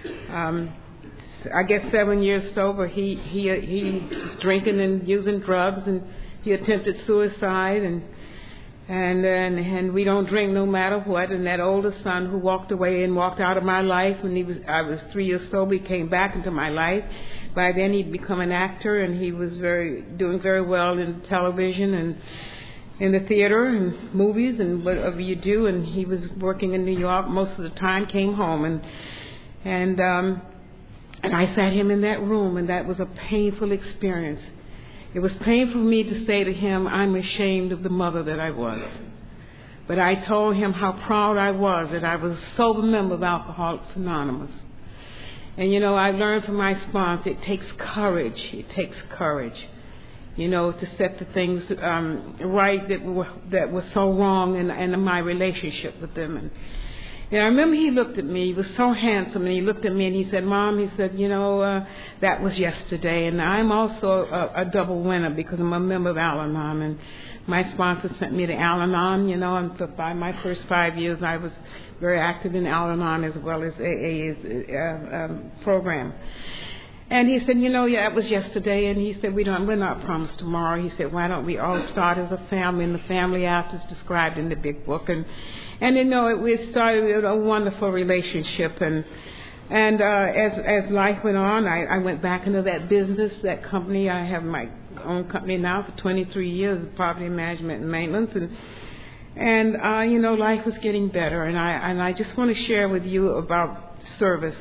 Speaker 1: I guess 7 years sober, he was drinking and using drugs, and he attempted suicide, and we don't drink no matter what. And that older son who walked away and walked out of my life when I was 3 years sober, he came back into my life. By then he'd become an actor, and he was doing very well in television and in the theater and movies and whatever you do. And he was working in New York most of the time, came home, and I sat him in that room, and that was a painful experience. It was painful for me to say to him, I'm ashamed of the mother that I was. But I told him how proud I was that I was a sober member of Alcoholics Anonymous. And, you know, I learned from my sponsor, it takes courage. It takes courage, you know, to set the things right that were so wrong in my relationship with them. And I remember he looked at me. He was so handsome, and he looked at me and he said, Mom, he said, you know, that was yesterday, and I'm also a double winner because I'm a member of Al-Anon. And my sponsor sent me to Al-Anon, you know, and by my first 5 years I was very active in Al-Anon as well as AA's program. And he said, you know, yeah, it was yesterday. And he said, we're not promised tomorrow. He said, why don't we all start as a family? And the family act is described in the big book. And you know, we started a wonderful relationship. And as life went on, I went back into that business, that company. I have my own company now for 23 years, property management and maintenance. And you know, life was getting better. And I just want to share with you about service.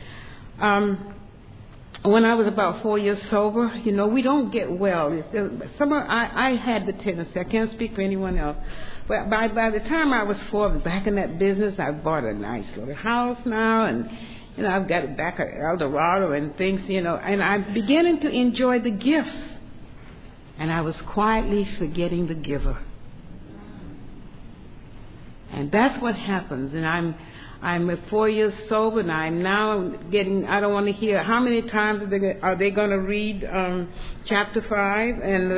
Speaker 1: When I was about 4 years sober, you know, we don't get well. I had the tendency, I can't speak for anyone else, but by the time I was 4, I was back in that business. I bought a nice little house now, and, you know, I've got it back at El Dorado and things, you know, and I'm beginning to enjoy the gifts, and I was quietly forgetting the giver. And that's what happens, and I'm 4 years sober, and I'm now getting, I don't want to hear, how many times are they going to read chapter 5?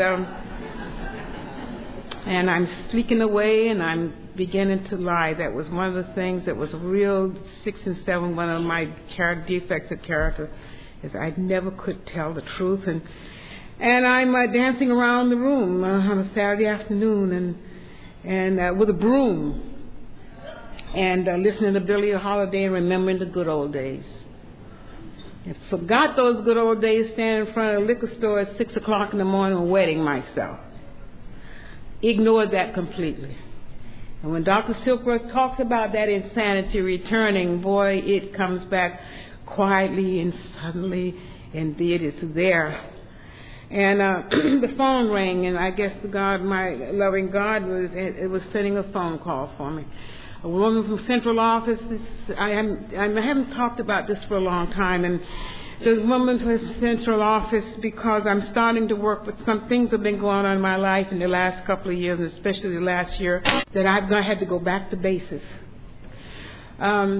Speaker 1: And I'm sneaking away, and I'm beginning to lie. That was one of the things that was real 6 and 7, one of my defects of character, is I never could tell the truth. And I'm dancing around the room on a Saturday afternoon and with a broom, and listening to Billie Holiday and remembering the good old days. I forgot those good old days standing in front of a liquor store at 6 o'clock in the morning and wetting myself. Ignored that completely. And when Dr. Silkworth talks about that insanity returning, boy, it comes back quietly and suddenly, indeed it's there. And the phone rang, and I guess my loving God was sending a phone call for me. A woman from central office. I haven't talked about this for a long time, and the woman from central office, because I'm starting to work with some things that have been going on in my life in the last couple of years, and especially the last year, that I've had to go back to basics. I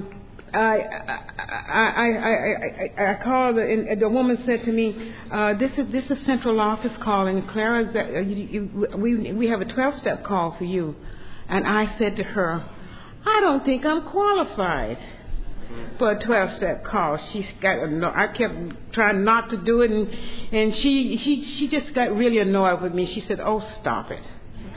Speaker 1: called, and the woman said to me, "This is central office calling, Clara. We have a 12-step call for you." And I said to her, I don't think I'm qualified. for a 12-step call. I kept trying not to do it, and she just got really annoyed with me. She said, "Oh, stop it."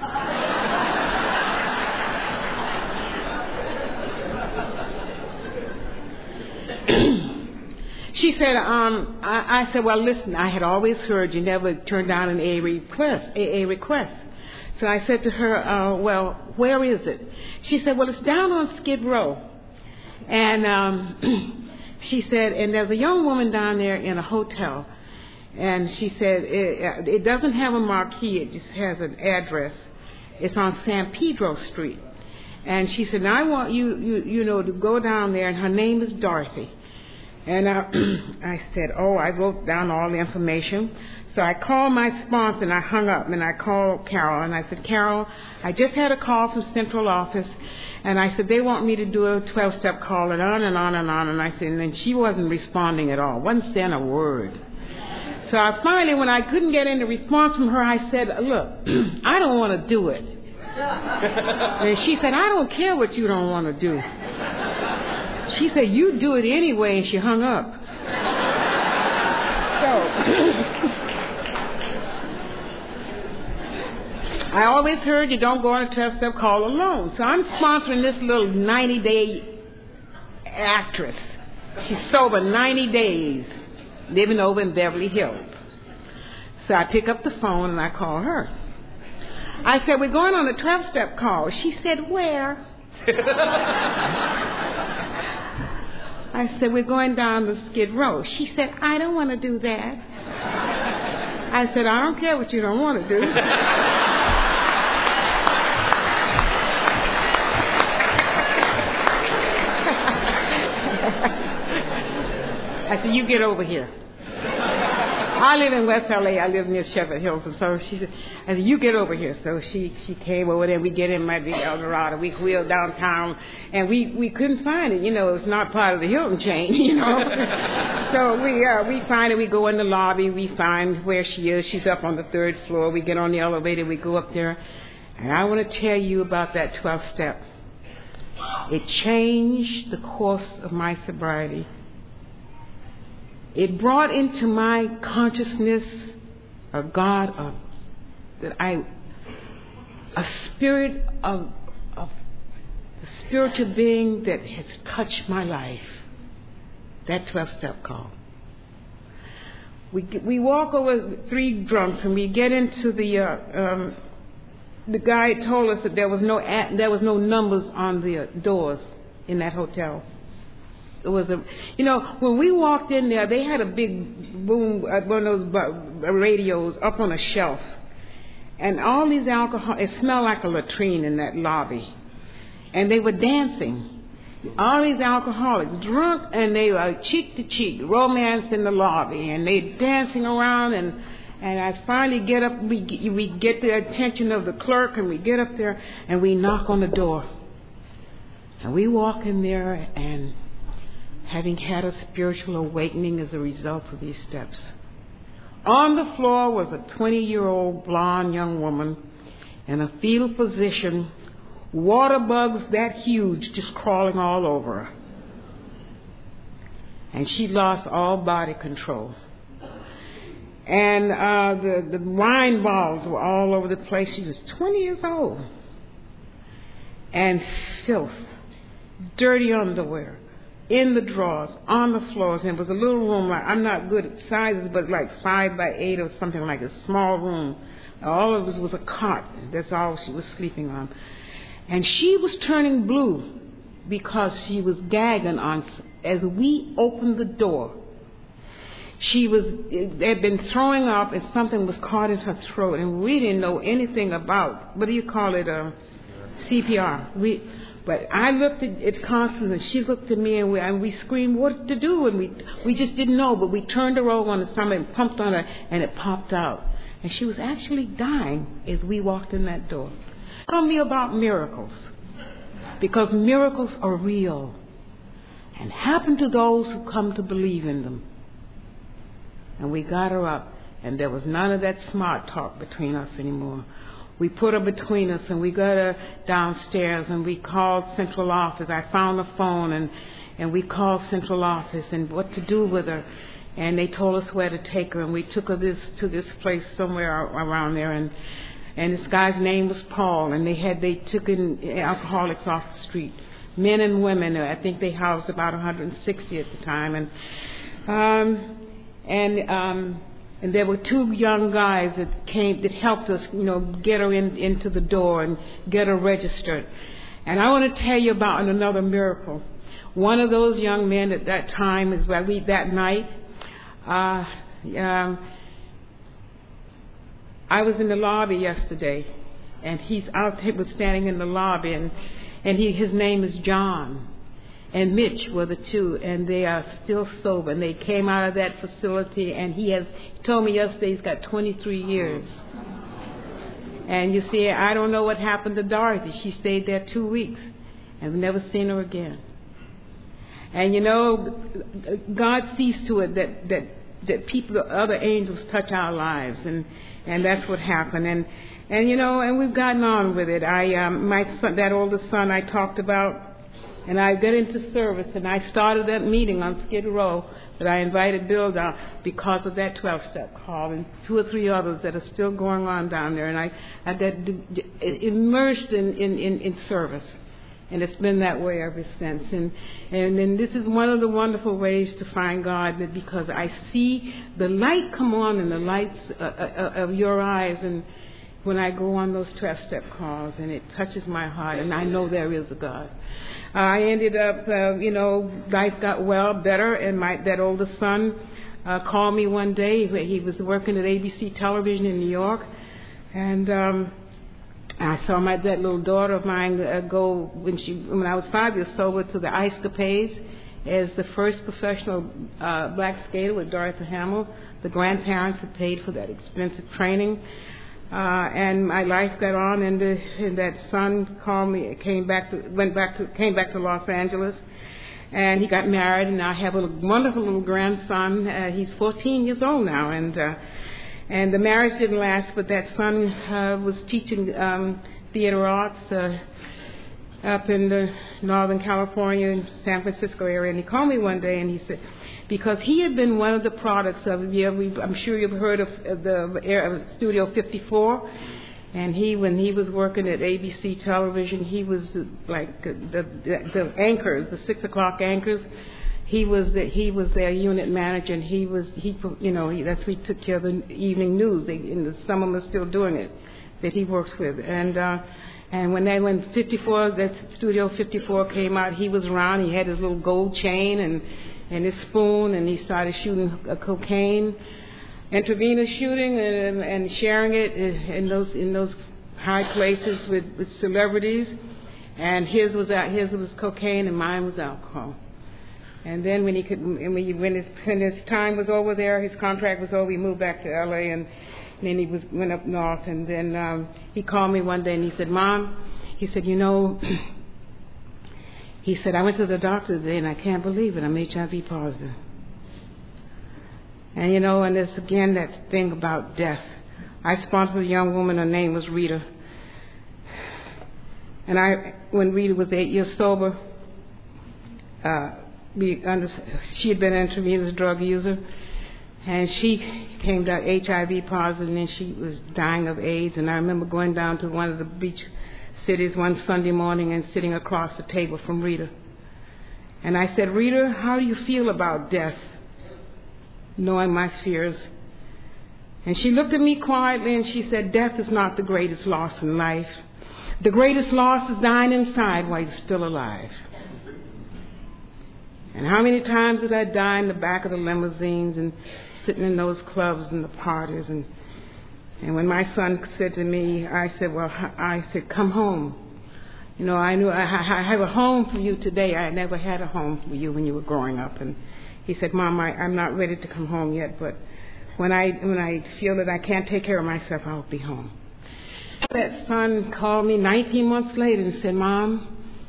Speaker 1: She said, I said, "Well, listen, I had always heard you never turn down an AA request. So I said to her, "Well, where is it?" She said, "Well, it's down on Skid Row." And she said, "And there's a young woman down there in a hotel." And she said, it doesn't have a marquee, it just has an address. It's on San Pedro Street. And she said, "Now I want you to go down there, and her name is Dorothy." And I said, "Oh," I wrote down all the information. So I called my sponsor, and I hung up, and I called Carol, and I said, "Carol, I just had a call from central office," and I said, "They want me to do a 12-step call," and on and on and on. And I said, and then she wasn't responding at all, wasn't saying a word. So I finally, when I couldn't get any response from her, I said, "Look, I don't want to do it." And she said, "I don't care what you don't want to do." She said, "You do it anyway," and she hung up. So I always heard you don't go on a 12-step call alone. So I'm sponsoring this little 90-day actress. She's sober 90 days, living over in Beverly Hills. So I pick up the phone and I call her. I said, "We're going on a 12-step call." She said, "Where?" I said, "We're going down the Skid Row." She said, "I don't want to do that." I said, "I don't care what you don't want to do." I said, "You get over here." I live in West LA. I live near Shepherd Hills, and so she said, "I said, you get over here." So she came over there, and we get in my big Eldorado. We wheeled downtown, and we couldn't find it. It's not part of the Hilton chain, So we find it. We go in the lobby. We find where she is. She's up on the 3rd floor. We get on the elevator. We go up there, and I want to tell you about that 12-step. It changed the course of my sobriety. It brought into my consciousness a God a spirit of the spiritual being that has touched my life. That 12-step call. We walk over 3 drunks, and we get into the guy told us that there was no numbers on the doors in that hotel. It was when we walked in there, they had a big boom, one of those radios up on a shelf, and all these it smelled like a latrine in that lobby, and they were dancing. All these alcoholics, drunk, and they were cheek to cheek, romance in the lobby, and they dancing around, and I finally get up, we get the attention of the clerk, and we get up there, and we knock on the door, and we walk in there, and having had a spiritual awakening as a result of these steps. On the floor was a 20-year-old blonde young woman in a fetal position, water bugs that huge just crawling all over her. And she lost all body control. And the wine bottles were all over the place. She was 20 years old. And filth, dirty underwear, in the drawers, on the floors, and it was a little room, like, I'm not good at sizes, but like 5 by 8 or something, like a small room. All of it was a cot. That's all she was sleeping on. And she was turning blue because she was gagging on. As we opened the door, she had been throwing up, and something was caught in her throat, and we didn't know anything about, what do you call it, CPR. But I looked at Constance, and she looked at me, and we screamed, "What to do?" And we just didn't know, but we turned her over on the stomach and pumped on her, and it popped out. And she was actually dying as we walked in that door. Tell me about miracles, because miracles are real and happen to those who come to believe in them. And we got her up, and there was none of that smart talk between us anymore. We put her between us, and we got her downstairs, and we called central office. I found the phone, And we called central office and what to do with her. And they told us where to take her. And we took her to this place somewhere around there. And this guy's name was Paul. And they took in alcoholics off the street. Men and women. I think they housed about 160 at the time. And there were two young guys that helped us, get her into the door and get her registered. And I want to tell you about another miracle. One of those young men at that time that night, I was in the lobby yesterday, and he was standing in the lobby, and his name is John. And Mitch were the two, and they are still sober. And they came out of that facility, and he told me yesterday he's got 23 years. And you see, I don't know what happened to Dorothy. She stayed there 2 weeks, and we've never seen her again. And God sees to it that people, other angels, touch our lives, and that's what happened. And we've gotten on with it. My son, that oldest son I talked about. And I got into service, and I started that meeting on Skid Row that I invited Bill down because of that 12-step call, and 2 or 3 others that are still going on down there. And I got immersed in service, and it's been that way ever since. And this is one of the wonderful ways to find God, because I see the light come on in the lights of your eyes, and when I go on those 12-step calls, and it touches my heart, and I know there is a God. I ended up, life got better, and that oldest son called me one day. He was working at ABC Television in New York, and I saw that little daughter of mine go when I was 5 years sober to the Ice Capades as the first professional black skater with Dorothy Hamill. The grandparents had paid for that expensive training. And my life got on, and that son called me, came back to Los Angeles, and he got married, and I have a wonderful little grandson. He's 14 years old now, and the marriage didn't last, but that son was teaching theater arts up in the Northern California and San Francisco area, and he called me one day, and he said, because he had been one of the products of, I'm sure you've heard of the Studio 54, and when he was working at ABC Television, he was like the anchors, the 6 o'clock anchors. He was their unit manager, and that's who he took care of the evening news. Some of them are still doing it, that he works with, and when 54, that Studio 54 came out, he was around. He had his little gold chain and his spoon, and he started shooting cocaine, intravenous shooting, and sharing it in those high places with celebrities. And his was cocaine, and mine was alcohol. And then when his time was over there, his contract was over, he moved back to L.A. and then he went up north. And then he called me one day, and he said, "Mom," he said, he said, "I went to the doctor today, and I can't believe it. I'm HIV positive." And and there's again that thing about death. I sponsored a young woman. Her name was Rita. And when Rita was 8 years sober, she had been an intravenous drug user, and she came down HIV positive, and she was dying of AIDS. And I remember going down to one of the beach cities one Sunday morning and sitting across the table from Rita. And I said, "Rita, how do you feel about death?" Knowing my fears. And she looked at me quietly and she said, "Death is not the greatest loss in life. The greatest loss is dying inside while you're still alive." And how many times did I die in the back of the limousines and sitting in those clubs and the parties? And when my son said to me, I said, "Come home. I knew I have a home for you today. I never had a home for you when you were growing up." And he said, "Mom, I'm not ready to come home yet, but when I feel that I can't take care of myself, I'll be home." That son called me 19 months later and said, "Mom,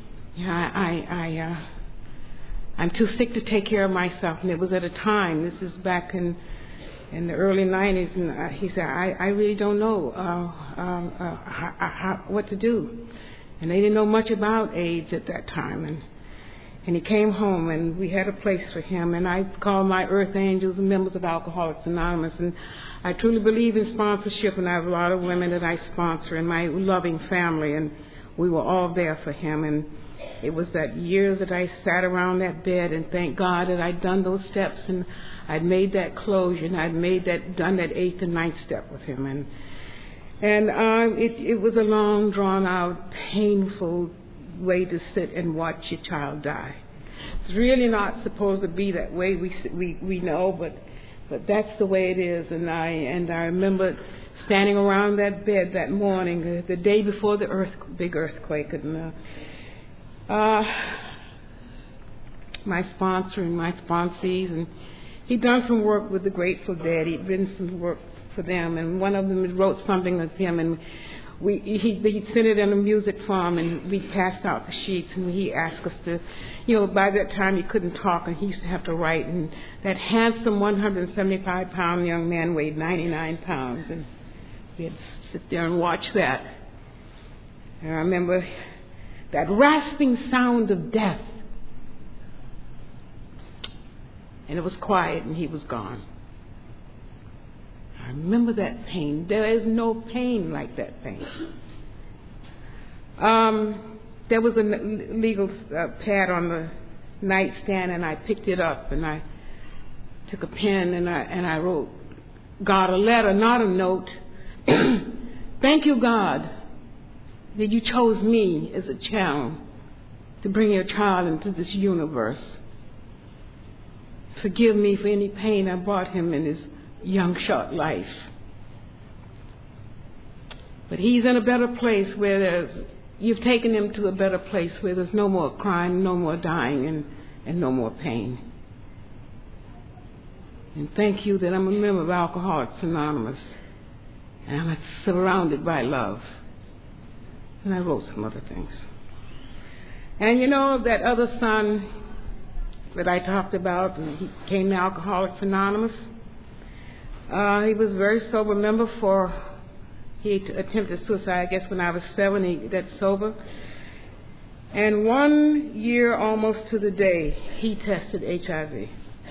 Speaker 1: I'm too sick to take care of myself." And it was at a time, this is back in the early 90s, and he said, I really don't know what to do. And they didn't know much about AIDS at that time. And he came home, and we had a place for him. And I called my Earth Angels and members of Alcoholics Anonymous. And I truly believe in sponsorship, and I have a lot of women that I sponsor in my loving family. And we were all there for him. And it was that years that I sat around that bed and thank God that I'd done those steps, and I'd made that closure, and I'd done that 8th and 9th step with him. And it was a long, drawn-out, painful way to sit and watch your child die. It's really not supposed to be that way. We know, but that's the way it is. And I remember standing around that bed that morning, the day before the big earthquake, and my sponsor and my sponsees, and he'd done some work with the Grateful Dead. He'd written some work for them, and one of them wrote something with him, and he'd sent it in a music form, and we passed out the sheets, and he asked us to, by that time he couldn't talk, and he used to have to write, and that handsome 175-pound young man weighed 99 pounds, and we had to sit there and watch that. And I remember that rasping sound of death. And it was quiet, and he was gone. I remember that pain. There is no pain like that pain. There was a legal pad on the nightstand, and I picked it up, and I took a pen, and I wrote God a letter, not a note. Thank you, God, that you chose me as a channel to bring your child into this universe. Forgive me for any pain I brought him in his young, short life. But he's in a better place where you've taken him to a better place where there's no more crime, no more dying, and no more pain. And thank you that I'm a member of Alcoholics Anonymous, and I'm surrounded by love. And I wrote some other things. And that other son that I talked about, and he came to Alcoholics Anonymous. He was a very sober member he attempted suicide, I guess, when I was 7. He got sober. And 1 year almost to the day, he tested HIV.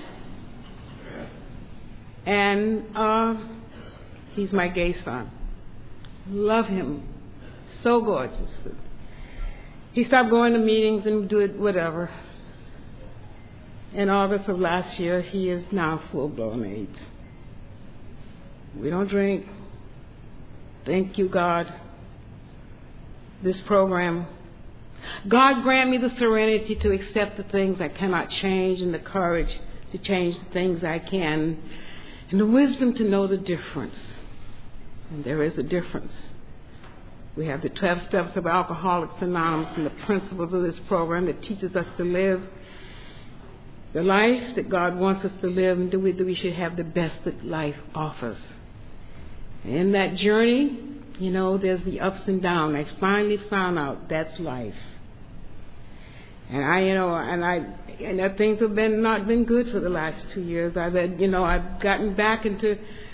Speaker 1: And he's my gay son. Love him. So gorgeous. He stopped going to meetings and do it whatever. In August of last year, he is now full-blown AIDS. We don't drink. Thank you, God. This program. God grant me the serenity to accept the things I cannot change, and the courage to change the things I can, and the wisdom to know the difference. And there is a difference. We have the 12 steps of Alcoholics Anonymous and the principles of this program that teaches us to live the life that God wants us to live, and that we should have the best that life offers. In that journey, there's the ups and downs. I finally found out that's life. And that things have not been good for the last 2 years. I've gotten back into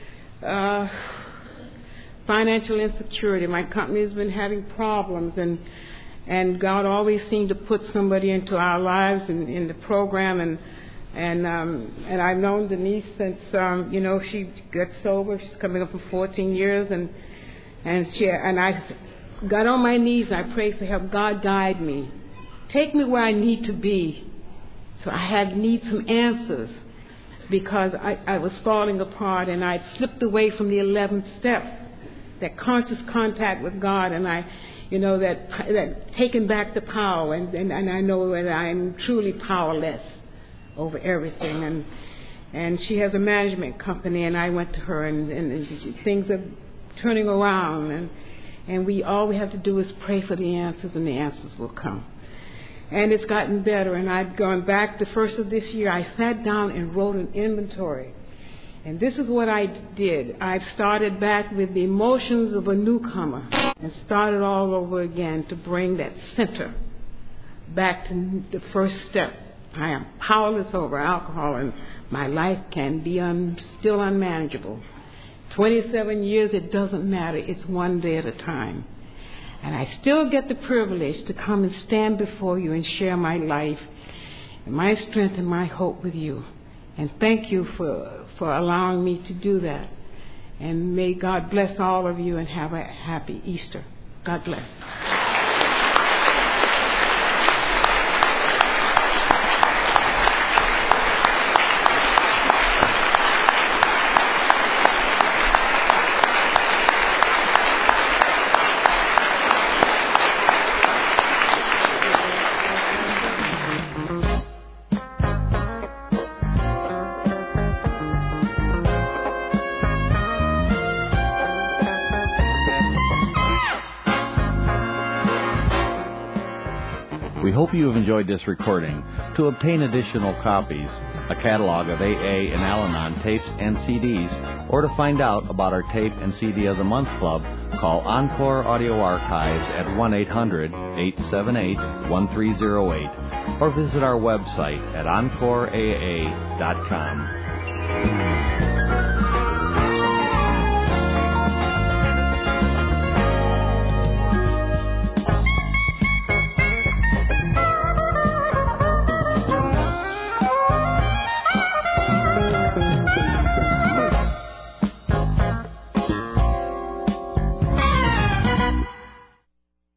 Speaker 1: financial insecurity. My company has been having problems, and God always seemed to put somebody into our lives in the program, and I've known Denise since she got sober. She's coming up for 14 years, and I got on my knees and I prayed for help. God, guide me, take me where I need to be. So I need some answers, because I was falling apart, and I'd slipped away from the 11th step, that conscious contact with God, and that taking back the power, and I know that I'm truly powerless over everything. And she has a management company, and I went to her, and things are turning around, and all we have to do is pray for the answers, and the answers will come. And it's gotten better, and I've gone back the first of this year. I sat down and wrote an inventory. And this is what I did. I started back with the emotions of a newcomer and started all over again to bring that center back to the first step. I am powerless over alcohol, and my life can be still unmanageable. 27 years, it doesn't matter. It's one day at a time. And I still get the privilege to come and stand before you and share my life. my strength and my hope with you. And thank you for allowing me to do that. And may God bless all of you and have a happy Easter. God bless.
Speaker 2: We hope you have enjoyed this recording. To obtain additional copies, a catalog of AA and Al-Anon tapes and CDs, or to find out about our Tape and CD of the Month Club, call Encore Audio Archives at 1-800-878-1308 or visit our website at encoreaa.com.